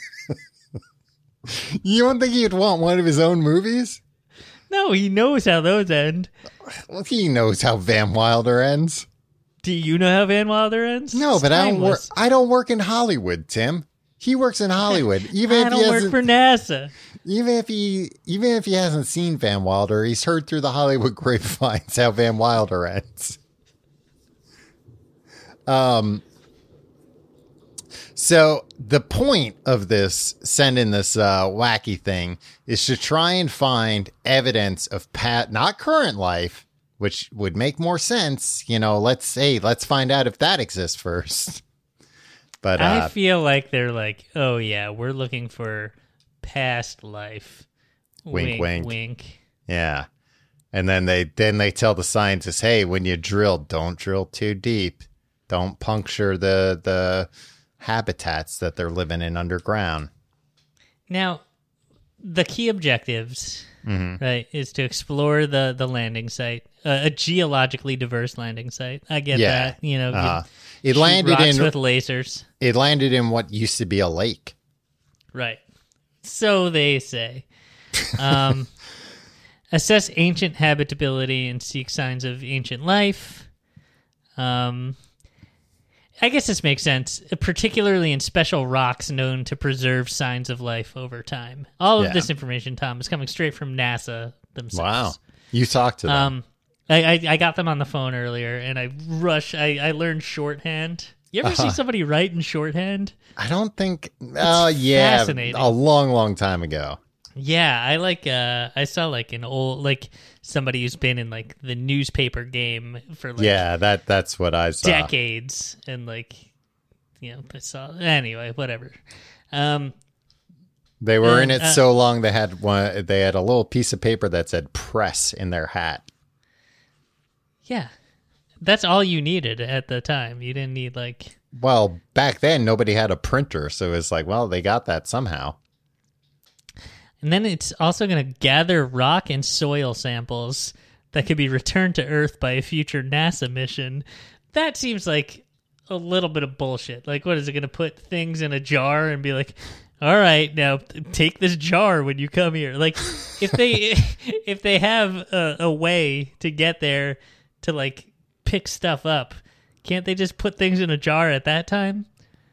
You don't think he'd want one of his own movies? No, he knows how those end. Well, he knows how Van Wilder ends. Do you know how Van Wilder ends? No, It's but I don't work. timeless. I don't work in Hollywood, Tim. He works in Hollywood. Even I if he don't work hasn't, for NASA. even if he, even if he hasn't seen Van Wilder, he's heard through the Hollywood grapevines how Van Wilder ends. Um. So the point of this sending this uh, wacky thing is to try and find evidence of pat, not current life, which would make more sense. You know, let's say let's find out if that exists first. But uh, I feel like they're like, oh yeah, we're looking for past life. Wink, wink. wink. yeah, and then they then they tell the scientists, hey, when you drill, don't drill too deep, don't puncture the the habitats that they're living in underground. Now, the key objectives, Mm-hmm. right, is to explore the, the landing site, uh, a geologically diverse landing site. I get Yeah. that. You know, Uh, you it shoot landed rocks in with lasers. it landed in what used to be a lake. Right. So they say. Um, assess ancient habitability and seek signs of ancient life. Um, I guess this makes sense, particularly in special rocks known to preserve signs of life over time. All of Yeah. this information, Tom, is coming straight from NASA themselves. Wow. You talked to them. Um, I, I I got them on the phone earlier, and I rush. I, I learned shorthand. You ever Uh-huh. see somebody write in shorthand? I don't think. Oh, yeah. fascinating. A long, long time ago. Yeah, I like. Uh, I saw like an old, like somebody who's been in like the newspaper game for like Yeah, that that's what I saw. decades, and like, you know, I saw anyway. Whatever. Um, They were in And, it uh, so long they had one. They had a little piece of paper that said "press" in their hat. yeah, that's all you needed at the time. You didn't need like. Well, back then nobody had a printer, so it's like, well, they got that somehow. And then it's also going to gather rock and soil samples that could be returned to Earth by a future NASA mission. That seems like a little bit of bullshit. Like, what is it going to put things in a jar and be like, all right, now take this jar when you come here? Like, if they if they have a, a way to get there to like pick stuff up, can't they just put things in a jar at that time?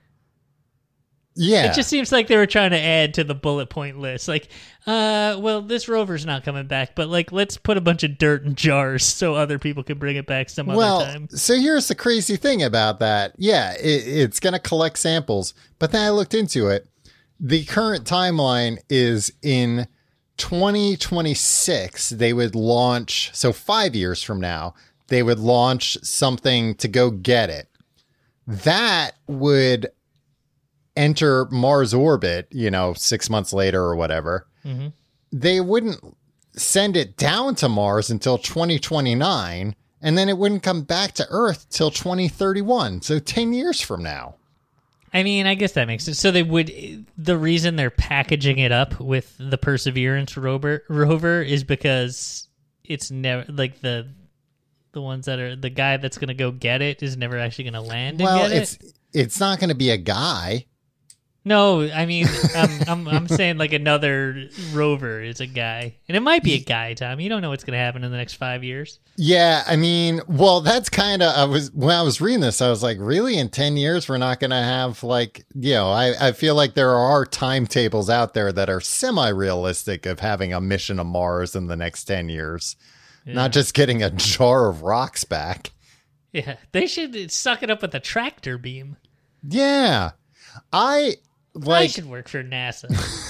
Yeah, It just seems like they were trying to add to the bullet point list. Like, uh, well, this rover's not coming back, but like, let's put a bunch of dirt in jars so other people can bring it back some well, other time. so here's the crazy thing about that. Yeah, it, it's going to collect samples, but then I looked into it. The current timeline is in twenty twenty-six. They would launch, so five years from now, they would launch something to go get it. That would enter Mars orbit, you know, six months later or whatever. Mm-hmm. They wouldn't send it down to Mars until twenty twenty-nine, and then it wouldn't come back to Earth till twenty thirty-one. So ten years from now. I mean, I guess that makes sense. So they would. The reason they're packaging it up with the Perseverance rover rover is because it's never like the the ones that are the guy that's going to go get it is never actually going to land and Well, get it's it. it's not going to be a guy. No, I mean, I'm, I'm I'm saying like another rover is a guy, and it might be a guy. Tom, you don't know what's going to happen in the next five years. Yeah, I mean, well, that's kind of, I was, when I was reading this, I was like, really, in ten years, we're not going to have, like, you know, I, I feel like there are timetables out there that are semi-realistic of having a mission to Mars in the next ten years, Yeah. not just getting a jar of rocks back. Yeah, they should suck it up with a tractor beam. Yeah. I, I like, should work for NASA.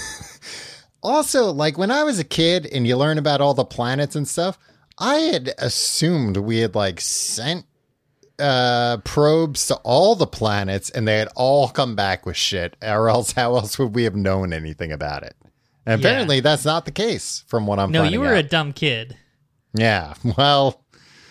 also, like, when I was a kid and you learn about all the planets and stuff, I had assumed we had, like, sent uh, probes to all the planets and they had all come back with shit, or else how else would we have known anything about it? And Yeah. apparently that's not the case from what I'm No, finding you were a out. dumb kid. Yeah, well,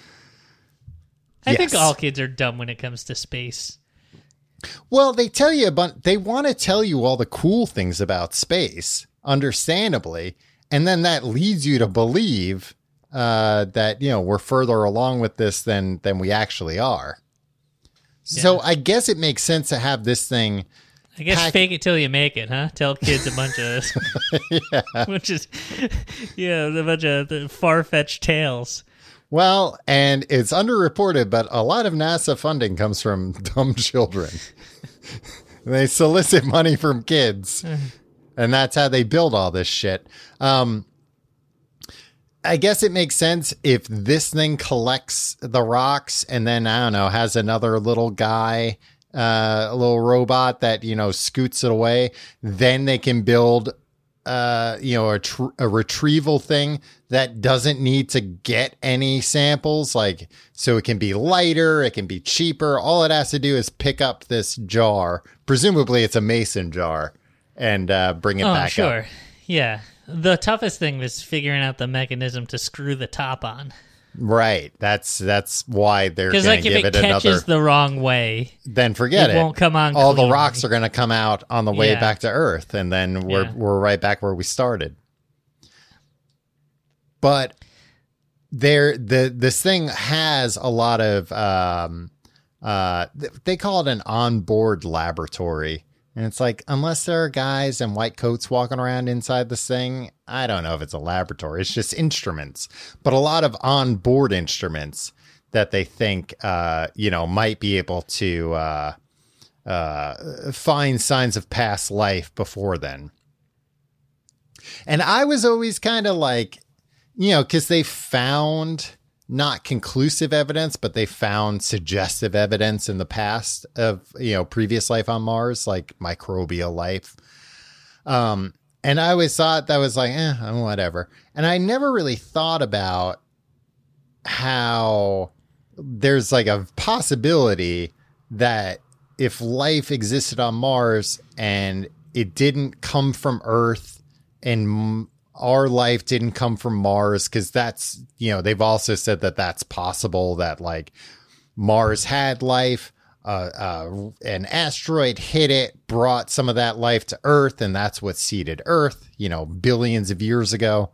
I think yes. all kids are dumb when it comes to space. Well, they tell you about, they want to tell you all the cool things about space, understandably, and then that leads you to believe uh, that, you know, we're further along with this than than we actually are. So Yeah. I guess it makes sense to have this thing. I guess Pack- fake it till you make it, huh? Tell kids a bunch of, which is, yeah, a bunch of the far-fetched tales. Well, and it's underreported, but a lot of NASA funding comes from dumb children. They solicit money from kids, and that's how they build all this shit. Um, I guess it makes sense if this thing collects the rocks and then, I don't know, has another little guy, uh, a little robot that, you know, scoots it away. Then they can build, uh, you know, a, tr- a retrieval thing that doesn't need to get any samples. Like, so it can be lighter, it can be cheaper. All it has to do is pick up this jar. Presumably it's a mason jar, and uh, bring it Oh, back sure. up. Yeah. The toughest thing was figuring out the mechanism to screw the top on. Right. That's that's why they're going Because to like if give it it, catches another. the wrong way, Then forget it it. won't come on All the cleanly. rocks are going to come out on the way Yeah. back to Earth, and then we're Yeah. we're right back where we started. But there, the this thing has a lot of um, uh, th- they call it an onboard laboratory. And it's like, unless there are guys in white coats walking around inside this thing, I don't know if it's a laboratory. It's just instruments, but a lot of onboard instruments that they think, uh, you know, might be able to uh, uh, find signs of past life before then. And I was always kind of like, you know, because they found not conclusive evidence, but they found suggestive evidence in the past of, you know, previous life on Mars, like microbial life. Um, and I always thought that was like, eh, whatever. And I never really thought about how there's like a possibility that if life existed on Mars and it didn't come from Earth and our life didn't come from Mars, because that's, you know, they've also said that that's possible, that like Mars had life, uh, uh, an asteroid hit it, brought some of that life to Earth, and that's what seeded Earth, you know, billions of years ago.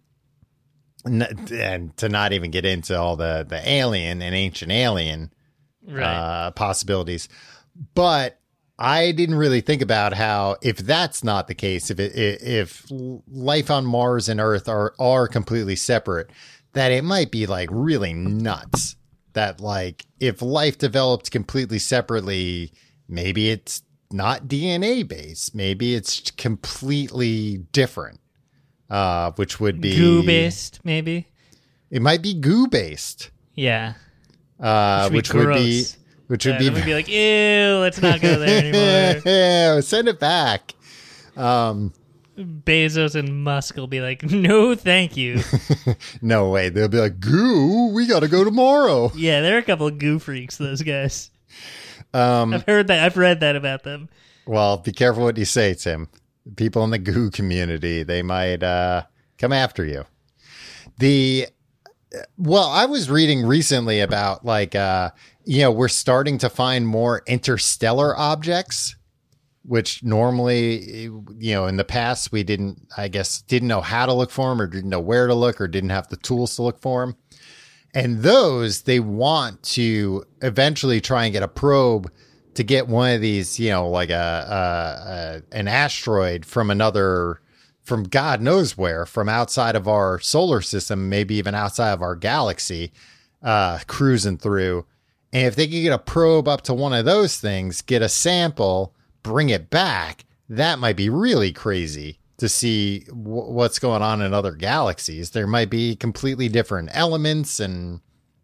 And, and to not even get into all the, the alien and ancient alien right? uh, possibilities. But I didn't really think about how, if that's not the case, if it, if life on Mars and Earth are, are completely separate, that it might be like really nuts. That like if life developed completely separately, maybe it's not D N A based, maybe it's completely different, uh, which would be Goo based, maybe. It might be goo based, Yeah, uh, which which would gross. be. Which would yeah, be, then we'd be like, ew, let's not go there anymore. yeah, send it back. Um, Bezos and Musk will be like, no, thank you. no way. They'll be like, goo, we got to go tomorrow. Yeah, they're a couple of goo freaks, those guys. Um, I've heard that. I've read that about them. well, be careful what you say, Tim. People in the goo community, they might uh, come after you. The Well, I was reading recently about like, uh, you know, we're starting to find more interstellar objects, which normally, you know, in the past we didn't, I guess, didn't know how to look for them or didn't know where to look or didn't have the tools to look for them. And those, they want to eventually try and get a probe to get one of these, you know, like a, a, a an asteroid from another, from God knows where, from outside of our solar system, maybe even outside of our galaxy, uh, cruising through. And if they could get a probe up to one of those things, get a sample, bring it back, that might be really crazy to see w- what's going on in other galaxies. There might be completely different elements and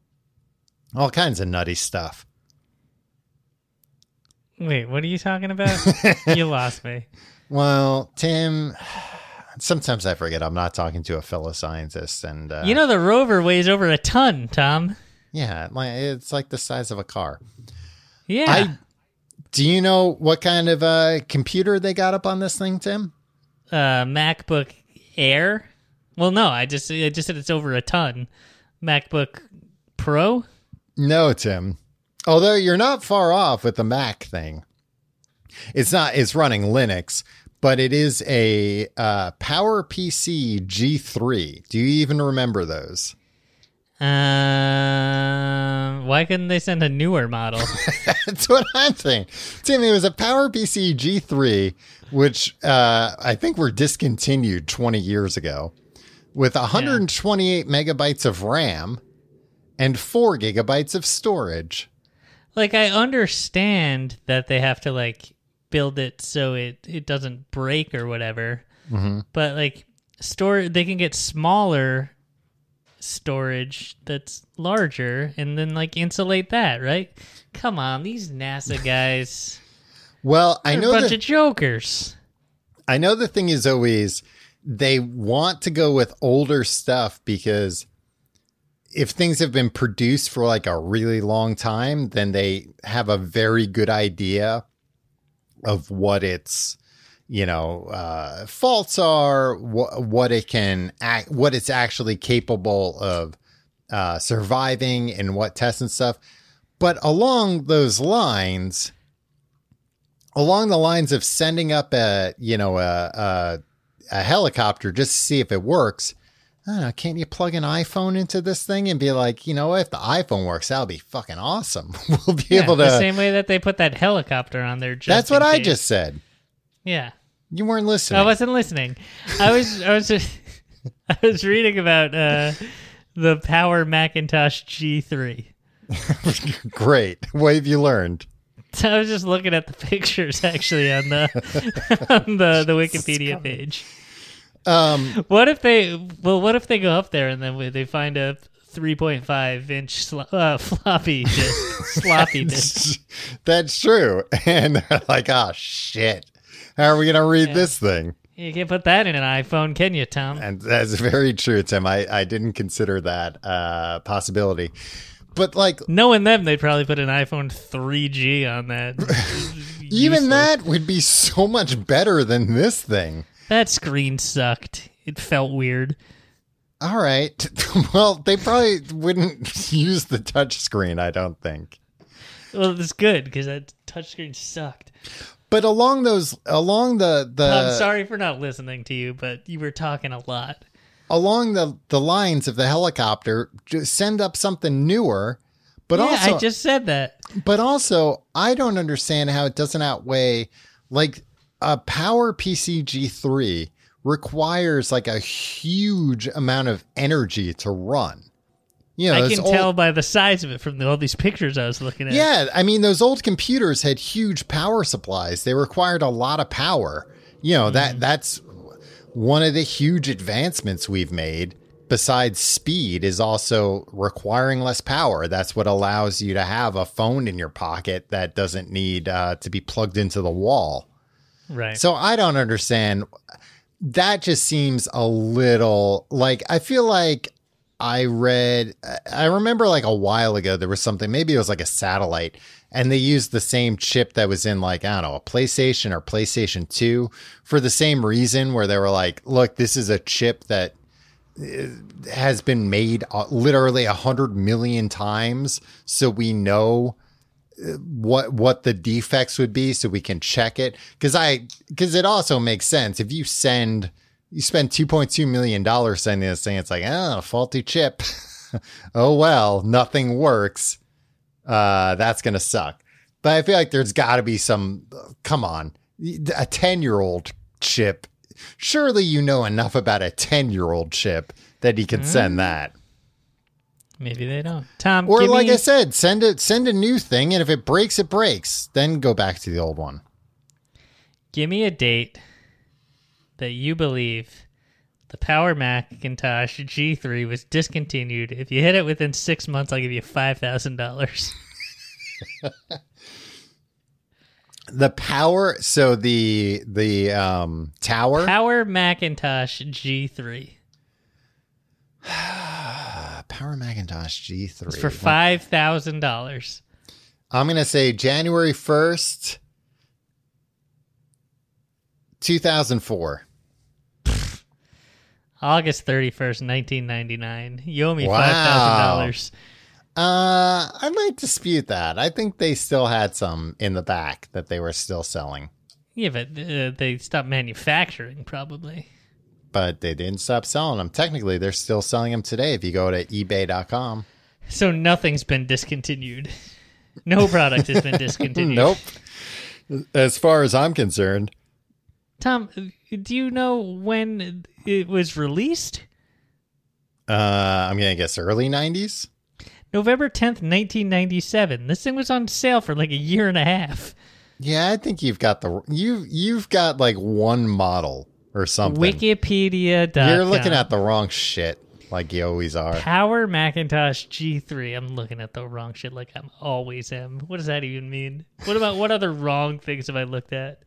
all kinds of nutty stuff. Wait, what are you talking about? You lost me. Well, Tim, sometimes I forget I'm not talking to a fellow scientist. And uh, You know, the rover weighs over a ton, Tom. yeah, like, it's like the size of a car. Yeah. I Do you know what kind of uh, computer they got up on this thing, Tim? uh, MacBook Air. Well, no, I just I just said it's over a ton. MacBook Pro. No, Tim. Although you're not far off with the Mac thing. It's not, it's running Linux, but it is a uh, PowerPC G three. Do you even remember those? Um, why couldn't they send a newer model? That's what I'm saying. Tim, it was a PowerPC G three, which uh, I think were discontinued twenty years ago, with one hundred twenty-eight yeah. megabytes of RAM and four gigabytes of storage. Like, I understand that they have to, like, build it so it, it doesn't break or whatever. Mm-hmm. But, like, store they can get smaller storage that's larger and then, like, insulate that, right? Come on, these NASA guys. Well, I know a bunch the, of jokers. I know the thing is always they want to go with older stuff because if things have been produced for like a really long time, then they have a very good idea of what its, you know, uh, faults are, wh- what it can act, what it's actually capable of, uh, surviving and what tests and stuff. But along those lines, along the lines of sending up a, you know, a, a, a helicopter just to see if it works, I don't know, can't you plug an iPhone into this thing and be like, you know, if the iPhone works, that'll be fucking awesome. We'll be Yeah, able to. the same way that they put that helicopter on there. Just That's in what I case. just said. Yeah. You weren't listening. I wasn't listening. I was I was just, I was reading about uh, the Power Macintosh G three. Great. What have you learned? So I was just looking at the pictures actually on the on the, the Wikipedia page. Um, What if they well what if they go up there and then we- they find a three point five inch sl- uh, floppy disk, sloppy disk. That's true. And they're like, oh, shit. How are we going to read Yeah. this thing? You can't put that in an iPhone, can you, Tom? And that's very true, Tim. I, I didn't consider that uh, possibility. But, like, Knowing them, they'd probably put an iPhone three G on that. even Useless. that would be so much better than this thing. That screen sucked. It felt weird. All right. Well, they probably wouldn't use the touch screen, I don't think. Well, it's good because that touchscreen sucked. But along those, along the, the I'm sorry for not listening to you, but you were talking a lot. along the, the lines of the helicopter, just send up something newer. But yeah, also, I just said that. but also, I don't understand how it doesn't outweigh, like, a Power P C G three requires like a huge amount of energy to run. You know, I those can old- tell by the size of it from the, all these pictures I was looking at. Yeah, I mean, those old computers had huge power supplies. They required a lot of power. You know, that that's one of the huge advancements we've made. Besides speed, is also requiring less power. That's what allows you to have a phone in your pocket that doesn't need uh, to be plugged into the wall. Right. So I don't understand. That just seems a little like, I feel like I read, I remember like a while ago, there was something, maybe it was like a satellite, and they used the same chip that was in like, I don't know, a PlayStation or PlayStation two for the same reason, where they were like, look, this is a chip that has been made uh, literally a hundred million times. So we know what what the defects would be, so we can check it, because I because it also makes sense if you send you spend two point two million dollars sending this thing, it's like, oh, faulty chip. Oh well, nothing works. Uh that's gonna suck. But I feel like there's got to be some, come on, a ten year old chip, surely you know enough about a ten year old chip that he can send that. Maybe they don't. Tom, Or give like me, I said, send it, send a new thing, and if it breaks, it breaks. Then go back to the old one. give me a date that you believe the Power Macintosh G three was discontinued. If you hit it within six months, I'll give you five thousand dollars. The power, so the the um, tower, Power Macintosh G three. Power Macintosh G three It's for five thousand dollars. I'm gonna say January first, two thousand four. August thirty-first, nineteen ninety-nine. You owe me Wow. five thousand dollars. Uh, I might dispute that. I think they still had some in the back that they were still selling, Yeah, but uh, they stopped manufacturing, probably. but they didn't stop selling them. Technically, they're still selling them today if you go to ebay dot com. So nothing's been discontinued. No product has been discontinued. Nope. As far as I'm concerned. Tom, do you know when it was released? Uh, I'm going to guess early nineties. November tenth, nineteen ninety-seven. This thing was on sale for like a year and a half. Yeah, I think you've got the you you've got like one model or something. Wikipedia dot com. You're looking at the wrong shit, like you always are. Power Macintosh G three. I'm looking at the wrong shit like I'm always am. What does that even mean? What about what other wrong things have I looked at?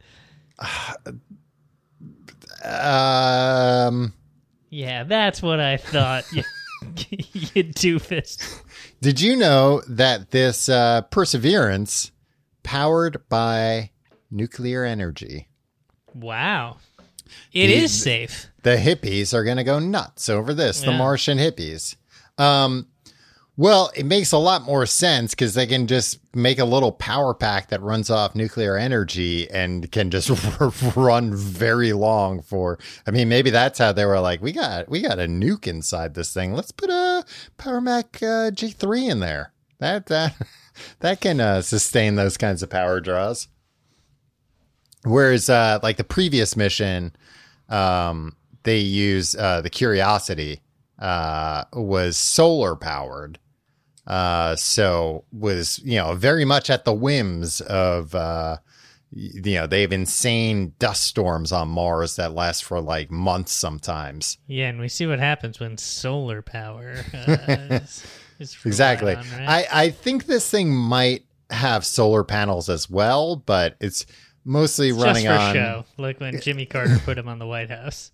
Um, Yeah, that's what I thought. You, you doofus. did you know that this uh, Perseverance powered by nuclear energy? Wow. It The- is safe. The hippies are going to go nuts over this. The Yeah. Martian hippies. Um, Well, it makes a lot more sense because they can just make a little power pack that runs off nuclear energy and can just run very long for. I mean, maybe that's how they were like, we got we got a nuke inside this thing. Let's put a Power Mac uh, G three in there. That that that can uh, sustain those kinds of power draws. Whereas, uh, like the previous mission, um, they use uh, the Curiosity uh, was solar powered. Uh, so was, you know, very much at the whims of, uh, you know, they have insane dust storms on Mars that last for like months sometimes. Yeah, and we see what happens when solar power uh, is, is exactly. on, right? I, I think this thing might have solar panels as well, but it's mostly it's running just for on show, like when Jimmy Carter put him on the White House.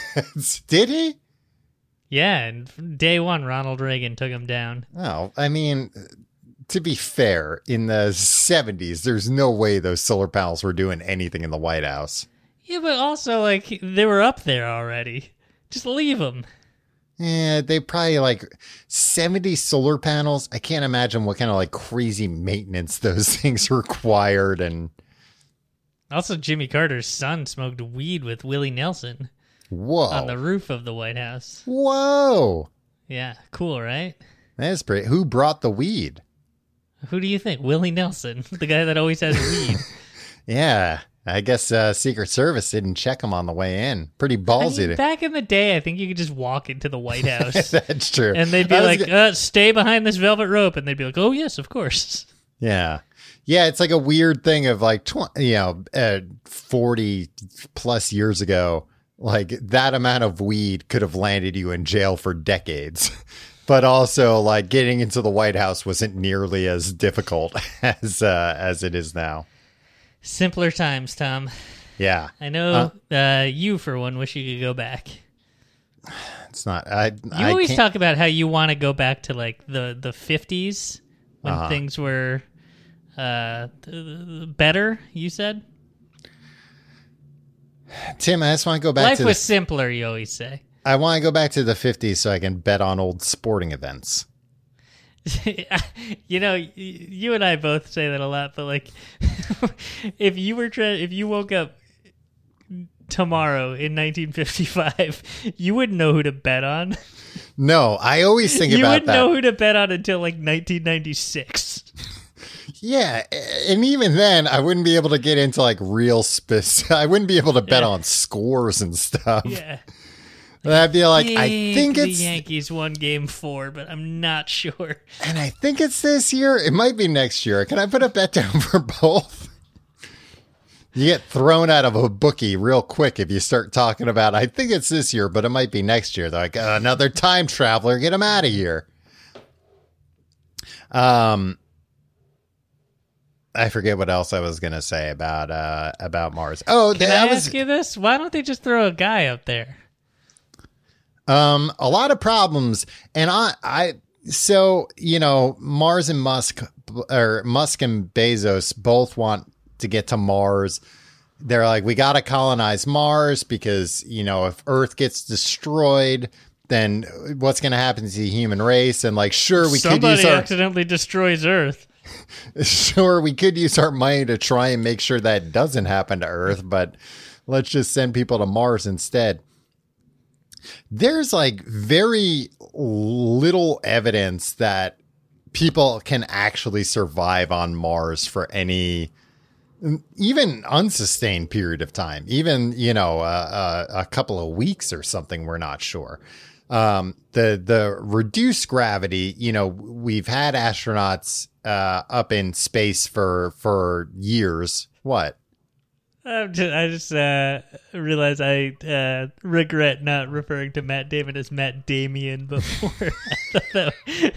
Did he? Yeah, and from day one, Ronald Reagan took him down. Oh, I mean, to be fair, in the seventies, there's no way those solar panels were doing anything in the White House. Yeah, but also, like, they were up there already. Just leave them. Yeah, they probably like seventy solar panels. I can't imagine what kind of like crazy maintenance those things required. And also, Jimmy Carter's son smoked weed with Willie Nelson. Whoa. On the roof of the White House. Whoa. Yeah, cool, right? That's pretty. Who brought the weed? Who do you think? Willie Nelson, the guy that always has weed. Yeah, I guess uh, Secret Service didn't check him on the way in. Pretty ballsy. I mean, back in the day, I think you could just walk into the White House. That's true. And they'd be I like, g- uh, stay behind this velvet rope. And they'd be like, oh, yes, of course. Yeah. Yeah, it's like a weird thing of like, tw- you know, uh, forty plus years ago. Like that amount of weed could have landed you in jail for decades, but also like getting into the White House wasn't nearly as difficult as uh, as it is now. Simpler times, Tom. Yeah, I know uh, uh, you, for one, wish you could go back. it's not. I You I always can't- talk about how you want to go back to like the the fifties when Uh-huh. things were uh, better. You said Tim, I just want to go back life to was the, simpler. You always say. I want to go back to the fifties so I can bet on old sporting events. You know, y- you and I both say that a lot, but like, if you were trying, if you woke up tomorrow in nineteen fifty-five, you wouldn't know who to bet on. No, I always think You about wouldn't that. know who to bet on until like nineteen ninety-six. Yeah, and even then, I wouldn't be able to get into like real spec. I wouldn't be able to bet Yeah. on scores and stuff. Yeah, I'd be like, I Yank- think the it's, Yankees won Game Four, but I'm not sure. and I think it's this year. It might be next year. Can I put a bet down for both? You get thrown out of a bookie real quick if you start talking about, I think it's this year, but it might be next year. They're like, oh, another time traveler, get him out of here. Um, I forget what else I was going to say about, uh, about Mars. Oh, Can I I was, ask you this? Why don't they just throw a guy up there? Um, a lot of problems. And I, I, so, you know, Mars and Musk, or Musk and Bezos both want to get to Mars. They're like, we got to colonize Mars because, you know, if Earth gets destroyed, then what's going to happen to the human race? And like, sure, we could Somebody use our, accidentally destroys Earth. sure, we could use our money to try and make sure that doesn't happen to Earth, but let's just send people to Mars instead. There's like very little evidence that people can actually survive on Mars for any, even unsustained period of time, even, you know, uh, uh, a couple of weeks or something. We're not sure. Um, the, the reduced gravity, you know, we've had astronauts, uh, up in space for, for years. What? I'm just, I just uh, realized I uh, regret not referring to Matt Damon as Matt Damien before. I thought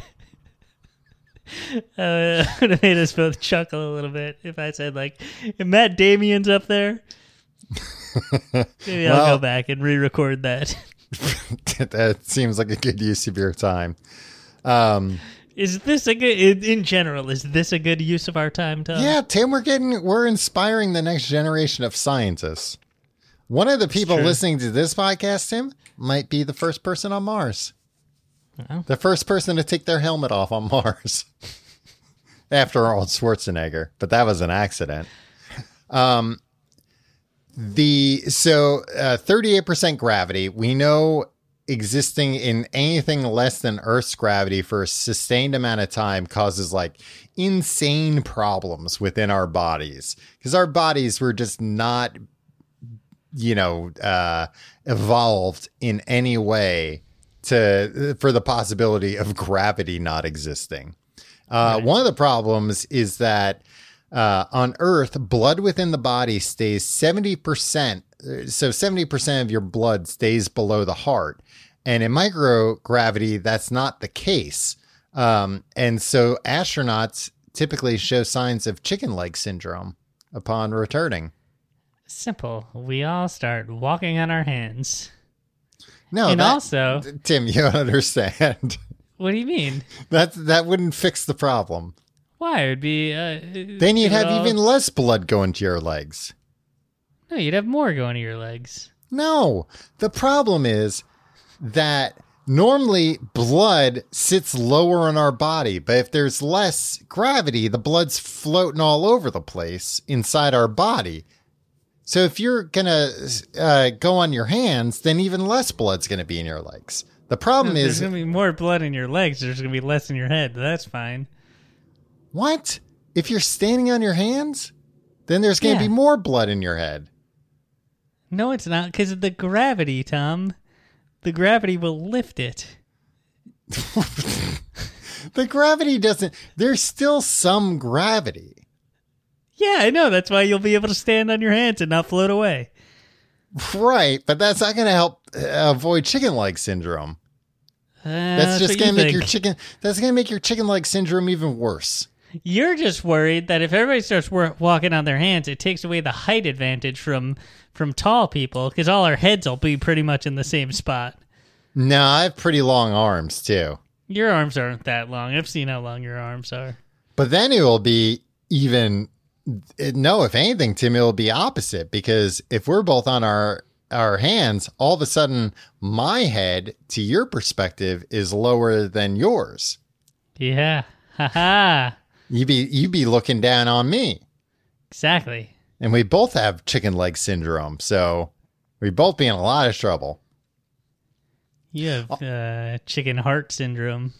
that uh, would have made us both chuckle a little bit if I said, like, if Matt Damien's up there, maybe I'll Well- go back and re-record that. That seems like a good use of your time. Um, Is this a good, in, in general, is this a good use of our time, Tom? yeah, Tim, we're getting, we're inspiring the next generation of scientists. One of the people true. listening to this podcast, Tim, might be the first person on Mars. Well. The first person to take their helmet off on Mars. After Arnold Schwarzenegger, but that was an accident. Um, the so uh, thirty-eight percent gravity. We know existing in anything less than Earth's gravity for a sustained amount of time causes like insane problems within our bodies, because our bodies were just not, you know, uh, evolved in any way to for the possibility of gravity not existing. Uh, right. One of the problems is that uh, on Earth, blood within the body stays seventy percent. So seventy percent of your blood stays below the heart. And in microgravity, that's not the case. Um, and so astronauts typically show signs of chicken leg syndrome upon returning. Simple. We all start walking on our hands. No, and that, also... Tim, you don't understand. What do you mean? That that wouldn't fix the problem. Why? It would be... Uh, then you'd have all... even less blood going to your legs. No, you'd have more going to your legs. No. The problem is that normally blood sits lower in our body, but if there's less gravity, the blood's floating all over the place inside our body. So if you're going to uh, go on your hands, then even less blood's going to be in your legs. The problem no, is... There's going to be more blood in your legs. There's going to be less in your head. That's fine. What? If you're standing on your hands, then there's going to yeah. be more blood in your head. No, it's not, because of the gravity, Tom. The gravity will lift it. The gravity doesn't... There's still some gravity. Yeah, I know. That's why you'll be able to stand on your hands and not float away. Right, but that's not going to help uh, avoid chicken leg syndrome. Uh, that's, that's just going to make think. your chicken. That's going to make your chicken leg syndrome even worse. You're just worried that if everybody starts wor- walking on their hands, it takes away the height advantage from from tall people, because all our heads will be pretty much in the same spot. No, I have pretty long arms too. Your arms aren't that long. I've seen how long your arms are. But then it will be even. No, if anything, Tim, it will be opposite, because if we're both on our our hands, all of a sudden my head, to your perspective, is lower than yours. Yeah. Ha ha. You be you be looking down on me. Exactly. And we both have chicken leg syndrome, so we both be in a lot of trouble. You have uh, chicken heart syndrome.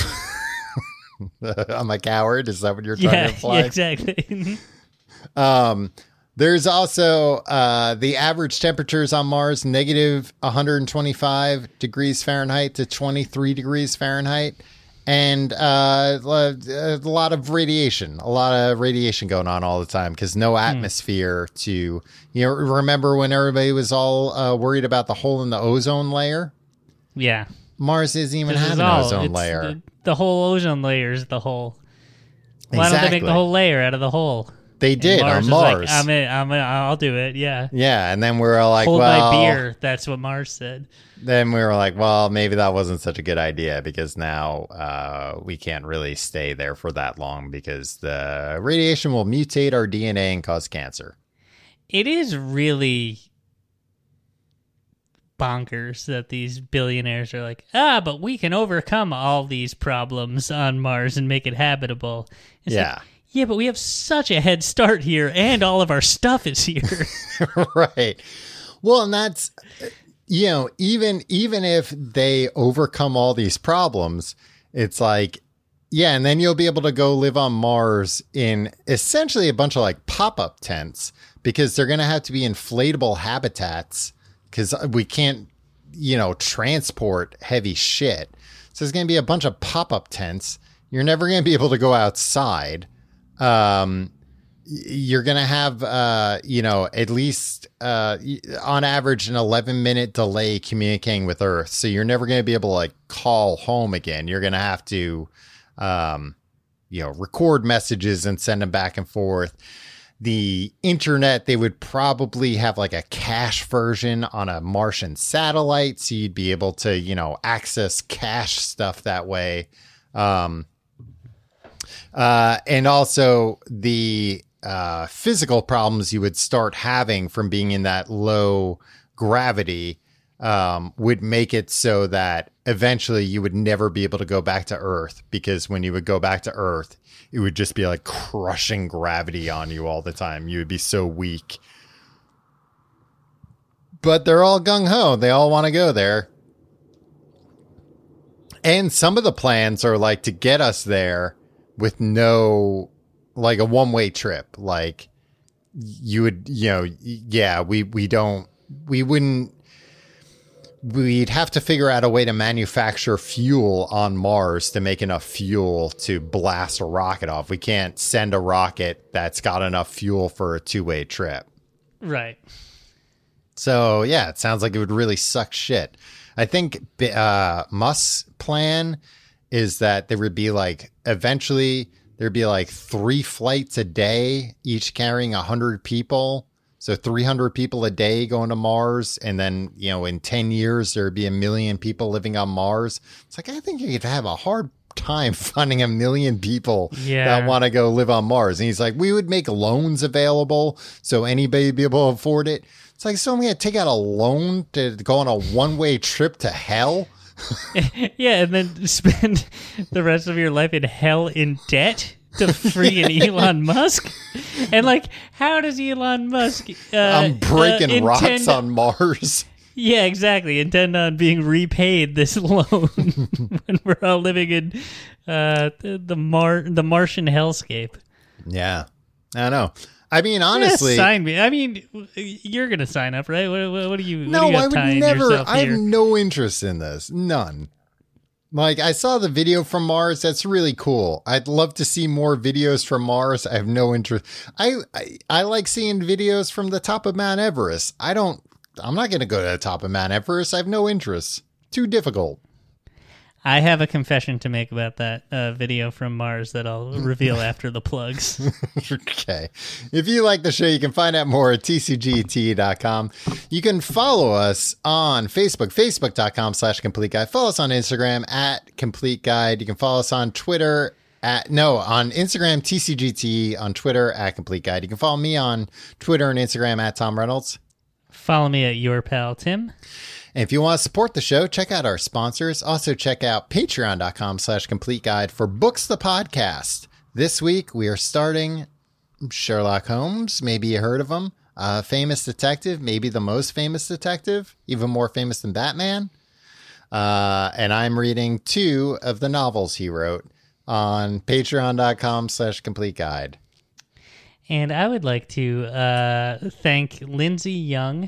I'm a coward. Is that what you're trying yeah, to imply? Yeah, exactly. um, there's also uh, the average temperatures on Mars, negative one hundred twenty-five degrees Fahrenheit to twenty-three degrees Fahrenheit. And uh, a lot of radiation, a lot of radiation going on all the time, because no atmosphere hmm. to, you know, remember when everybody was all uh, worried about the hole in the ozone layer? Yeah. Mars doesn't even this have an all, ozone layer. The, the whole ozone layer is the hole. Why exactly. don't they make the whole layer out of the hole? They did Mars on Mars. Like, I'm in, I'm in, I'll do it. Yeah. Yeah, and then we were like, hold well, my beer. That's what Mars said. Then we were like, well, maybe that wasn't such a good idea, because now uh, we can't really stay there for that long, because the radiation will mutate our D N A and cause cancer. It is really bonkers that these billionaires are like, ah, but we can overcome all these problems on Mars and make it habitable. It's yeah. Like, yeah, but we have such a head start here, and all of our stuff is here. Right. Well, and that's, you know, even even if they overcome all these problems, it's like, yeah, and then you'll be able to go live on Mars in essentially a bunch of like pop-up tents, because they're going to have to be inflatable habitats, because we can't, you know, transport heavy shit. So there's going to be a bunch of pop-up tents. You're never going to be able to go outside. Um, you're going to have, uh, you know, at least, uh, on average, an eleven minute delay communicating with Earth. So you're never going to be able to like call home again. You're going to have to, um, you know, record messages and send them back and forth. The internet, they would probably have like a cache version on a Martian satellite. So you'd be able to, you know, access cache stuff that way. Um, Uh, and also the uh, physical problems you would start having from being in that low gravity um, would make it so that eventually you would never be able to go back to Earth, because when you would go back to Earth, it would just be like crushing gravity on you all the time. You would be so weak. But they're all gung-ho. They all want to go there. And some of the plans are like to get us there with no, like a one-way trip. Like you would, you know, yeah, we, we don't, we wouldn't, we'd have to figure out a way to manufacture fuel on Mars to make enough fuel to blast a rocket off. We can't send a rocket that's got enough fuel for a two-way trip. Right. So, yeah, it sounds like it would really suck shit. I think uh, Musk's plan is that there would be like, eventually there'd be like three flights a day, each carrying one hundred people. So three hundred people a day going to Mars. And then, you know, in ten years, there'd be a million people living on Mars. It's like, I think you'd have a hard time finding a million people yeah. that want to go live on Mars. And he's like, we would make loans available so anybody would be able to afford it. It's like, so I'm going to take out a loan to go on a one-way trip to hell? Yeah, and then spend the rest of your life in hell in debt to freaking Elon Musk? And, like, how does Elon Musk... Uh, I'm breaking uh, rocks intend- on Mars. Yeah, exactly. Intend on being repaid this loan when we're all living in uh, the Mar- the Martian hellscape. Yeah, I know. I mean, honestly, yeah, sign me. I mean, you're gonna sign up, right? What, what, what do you? What no, do you I have would tying never. yourself I have here? no interest in this. None. Like, I saw the video from Mars. That's really cool. I'd love to see more videos from Mars. I have no interest. I I, I like seeing videos from the top of Mount Everest. I don't. I'm not going to go to the top of Mount Everest. I have no interest. Too difficult. I have a confession to make about that uh, video from Mars that I'll reveal after the plugs. Okay. If you like the show, you can find out more at T C G T dot com. You can follow us on Facebook, facebook.com slash complete guide. Follow us on Instagram at complete guide. You can follow us on Twitter at, no, on Instagram, T C G T, on Twitter at complete guide. You can follow me on Twitter and Instagram at Tom Reynolds. Follow me at your pal Tim. And if you want to support the show, check out our sponsors. Also check out patreon.com slash complete guide for Books the Podcast. This week we are starting Sherlock Holmes. Maybe you heard of him. Uh, famous detective, maybe the most famous detective, even more famous than Batman. Uh, and I'm reading two of the novels he wrote on patreon.com slash complete guide. And I would like to uh, thank Lindsay Young.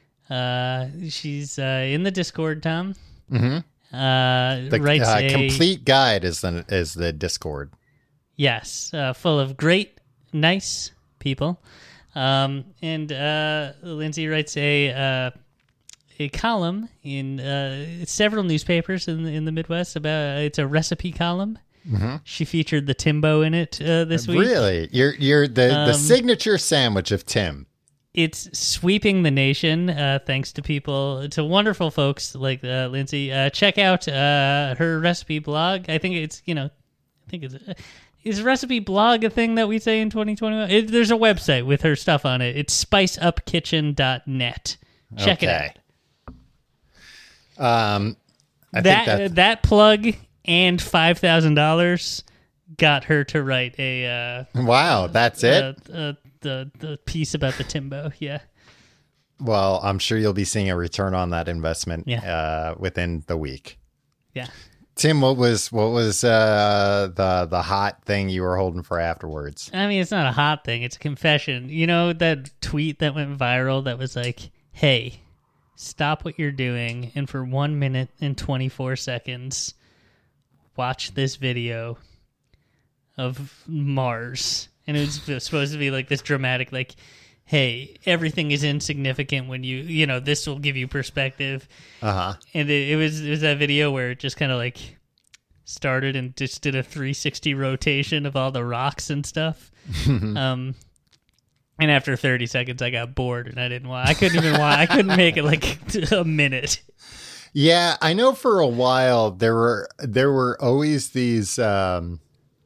Uh, she's uh, in the Discord, Tom. Mm-hmm. Uh, The writes uh, a, complete guide is the is the Discord. Yes, uh, full of great, nice people. Um, and uh, Lindsay writes a uh, a column in uh, several newspapers in the, in the Midwest about. It's a recipe column. Mm-hmm. She featured the Timbo in it uh, this week. Really, you're you're the Um, the signature sandwich of Tim. It's sweeping the nation, uh, thanks to people, to wonderful folks like uh, Lindsay. Uh, check out uh, her recipe blog. I think it's, you know, I think it's, uh, is recipe blog a thing that we say in twenty twenty-one? It, there's a website with her stuff on it. It's spice up kitchen dot net. Check Okay. it out. Um, I that, think that that plug and five thousand dollars got her to write a, uh, wow, that's it. uh, uh, the, the piece about the Timbo. Yeah. Well, I'm sure you'll be seeing a return on that investment Yeah. uh, within the week. Yeah. Tim, what was what was uh, the the hot thing you were holding for afterwards? I mean, it's not a hot thing. It's a confession. You know that tweet that went viral that was like, hey, stop what you're doing, and for one minute and twenty-four seconds, watch this video of Mars. And it was supposed to be like this dramatic, like, hey, everything is insignificant when you, you know, this will give you perspective. Uh-huh. And it, it was it was that video where it just kind of like started and just did a three sixty rotation of all the rocks and stuff. um, and after thirty seconds, I got bored and I didn't want. I couldn't even want. I couldn't make it like a minute. Yeah, I know for a while there were there were always these um,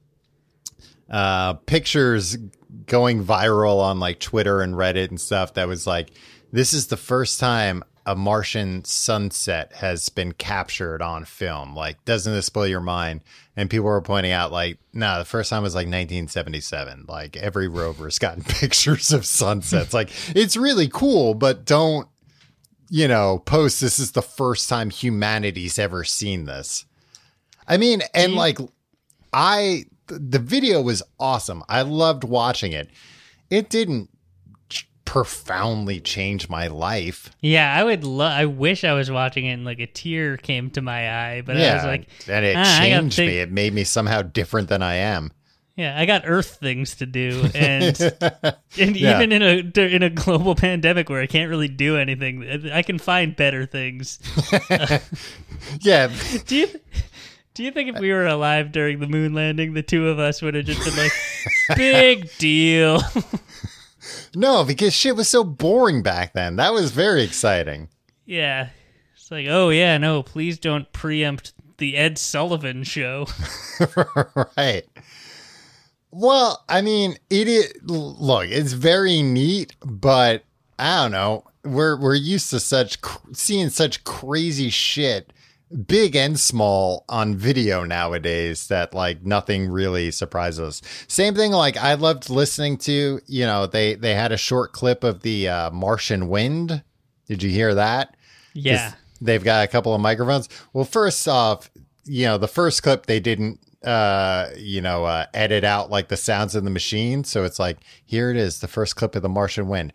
uh, pictures going viral on like Twitter and Reddit and stuff that was like, this is the first time a Martian sunset has been captured on film. Like, doesn't this blow your mind? And people were pointing out, like, no, nah, the first time was like nineteen seventy-seven. Like, every rover's gotten pictures of sunsets. Like, it's really cool, but don't, you know, post this is the first time humanity's ever seen this. I mean, and like, I, the video was awesome. I loved watching it. It didn't profoundly change my life. Yeah, I would love, I wish I was watching it and like a tear came to my eye, but yeah, I was like, and it ah, changed think- me. It made me somehow different than I am. Yeah, I got Earth things to do, and and Yeah. even in a in a global pandemic where I can't really do anything, I can find better things. Yeah. Do you do you think if we were alive during the moon landing, the two of us would have just been like, big deal? No, because shit was so boring back then. That was very exciting. Yeah, it's like, oh yeah, no, please don't preempt the Ed Sullivan show. Right. Well, I mean, it is, look, it's very neat, but I don't know. We're we're used to such cr- seeing such crazy shit, big and small, on video nowadays that like nothing really surprises us. Same thing. Like I loved listening to, you know, they they had a short clip of the uh, Martian wind. Did you hear that? Yeah, They've got a couple of microphones. Well, first off, you know, the first clip they didn't. uh you know uh edit out like the sounds of the machine, so it's like, here it is, the first clip of the Martian wind.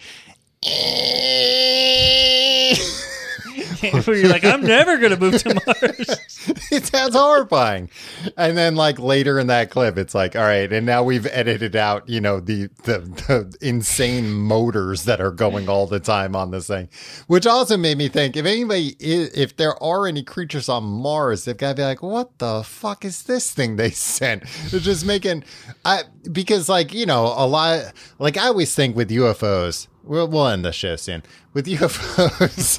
where you're like, I'm never gonna move to Mars. It sounds horrifying. And then like later in that clip it's like, all right, and now we've edited out, you know, the the, the insane motors that are going all the time on this thing, which also made me think, if anybody is, if there are any creatures on Mars, they've got to be like, what the fuck is this thing they sent? They're just making I because like, you know, a lot, like I always think with U F Os, we'll, we'll end the show soon with U F Os.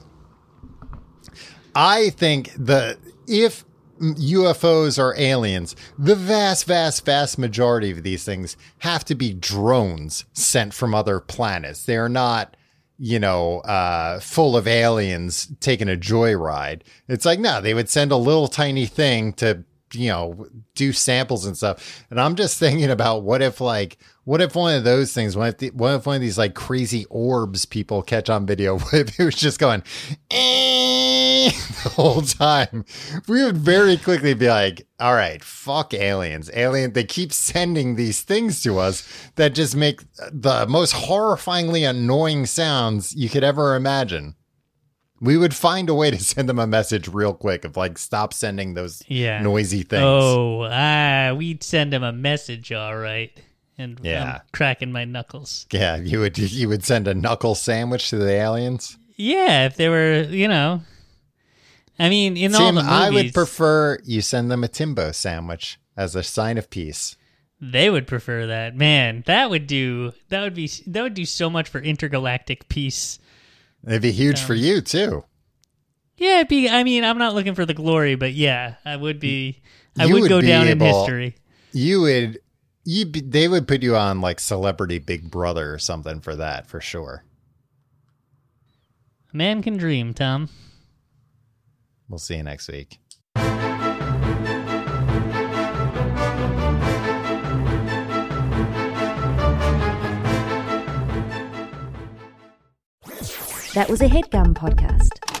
I think the if U F Os are aliens, the vast, vast, vast majority of these things have to be drones sent from other planets. They are not, you know, uh, full of aliens taking a joyride. It's like, no, they would send a little tiny thing to, you know, do samples and stuff. And I'm just thinking about what if like, what if one of those things, what if, the, what if one of these like crazy orbs people catch on video, what if it was just going eh, the whole time? We would very quickly be like, all right, fuck aliens. Alien, they keep sending these things to us that just make the most horrifyingly annoying sounds you could ever imagine. We would find a way to send them a message real quick of like, stop sending those Yeah. noisy things. Oh, ah, we'd send him a message, all right. And Yeah. I'm cracking my knuckles. Yeah, you would you would send a knuckle sandwich to the aliens? Yeah, if they were, you know. I mean, in all Tim, the movies, I would prefer you send them a Timbo sandwich as a sign of peace. they would prefer that. Man, that would do that would be that would do so much for intergalactic peace. It'd be huge Um, for you too. Yeah, it'd be. I mean, I'm not looking for the glory, but yeah, I would be. I You would, would go be down in able- history. You would you be, they would put you on like Celebrity Big Brother or something for that, for sure. A man can dream, Tom. We'll see you next week. That was a HeadGum podcast.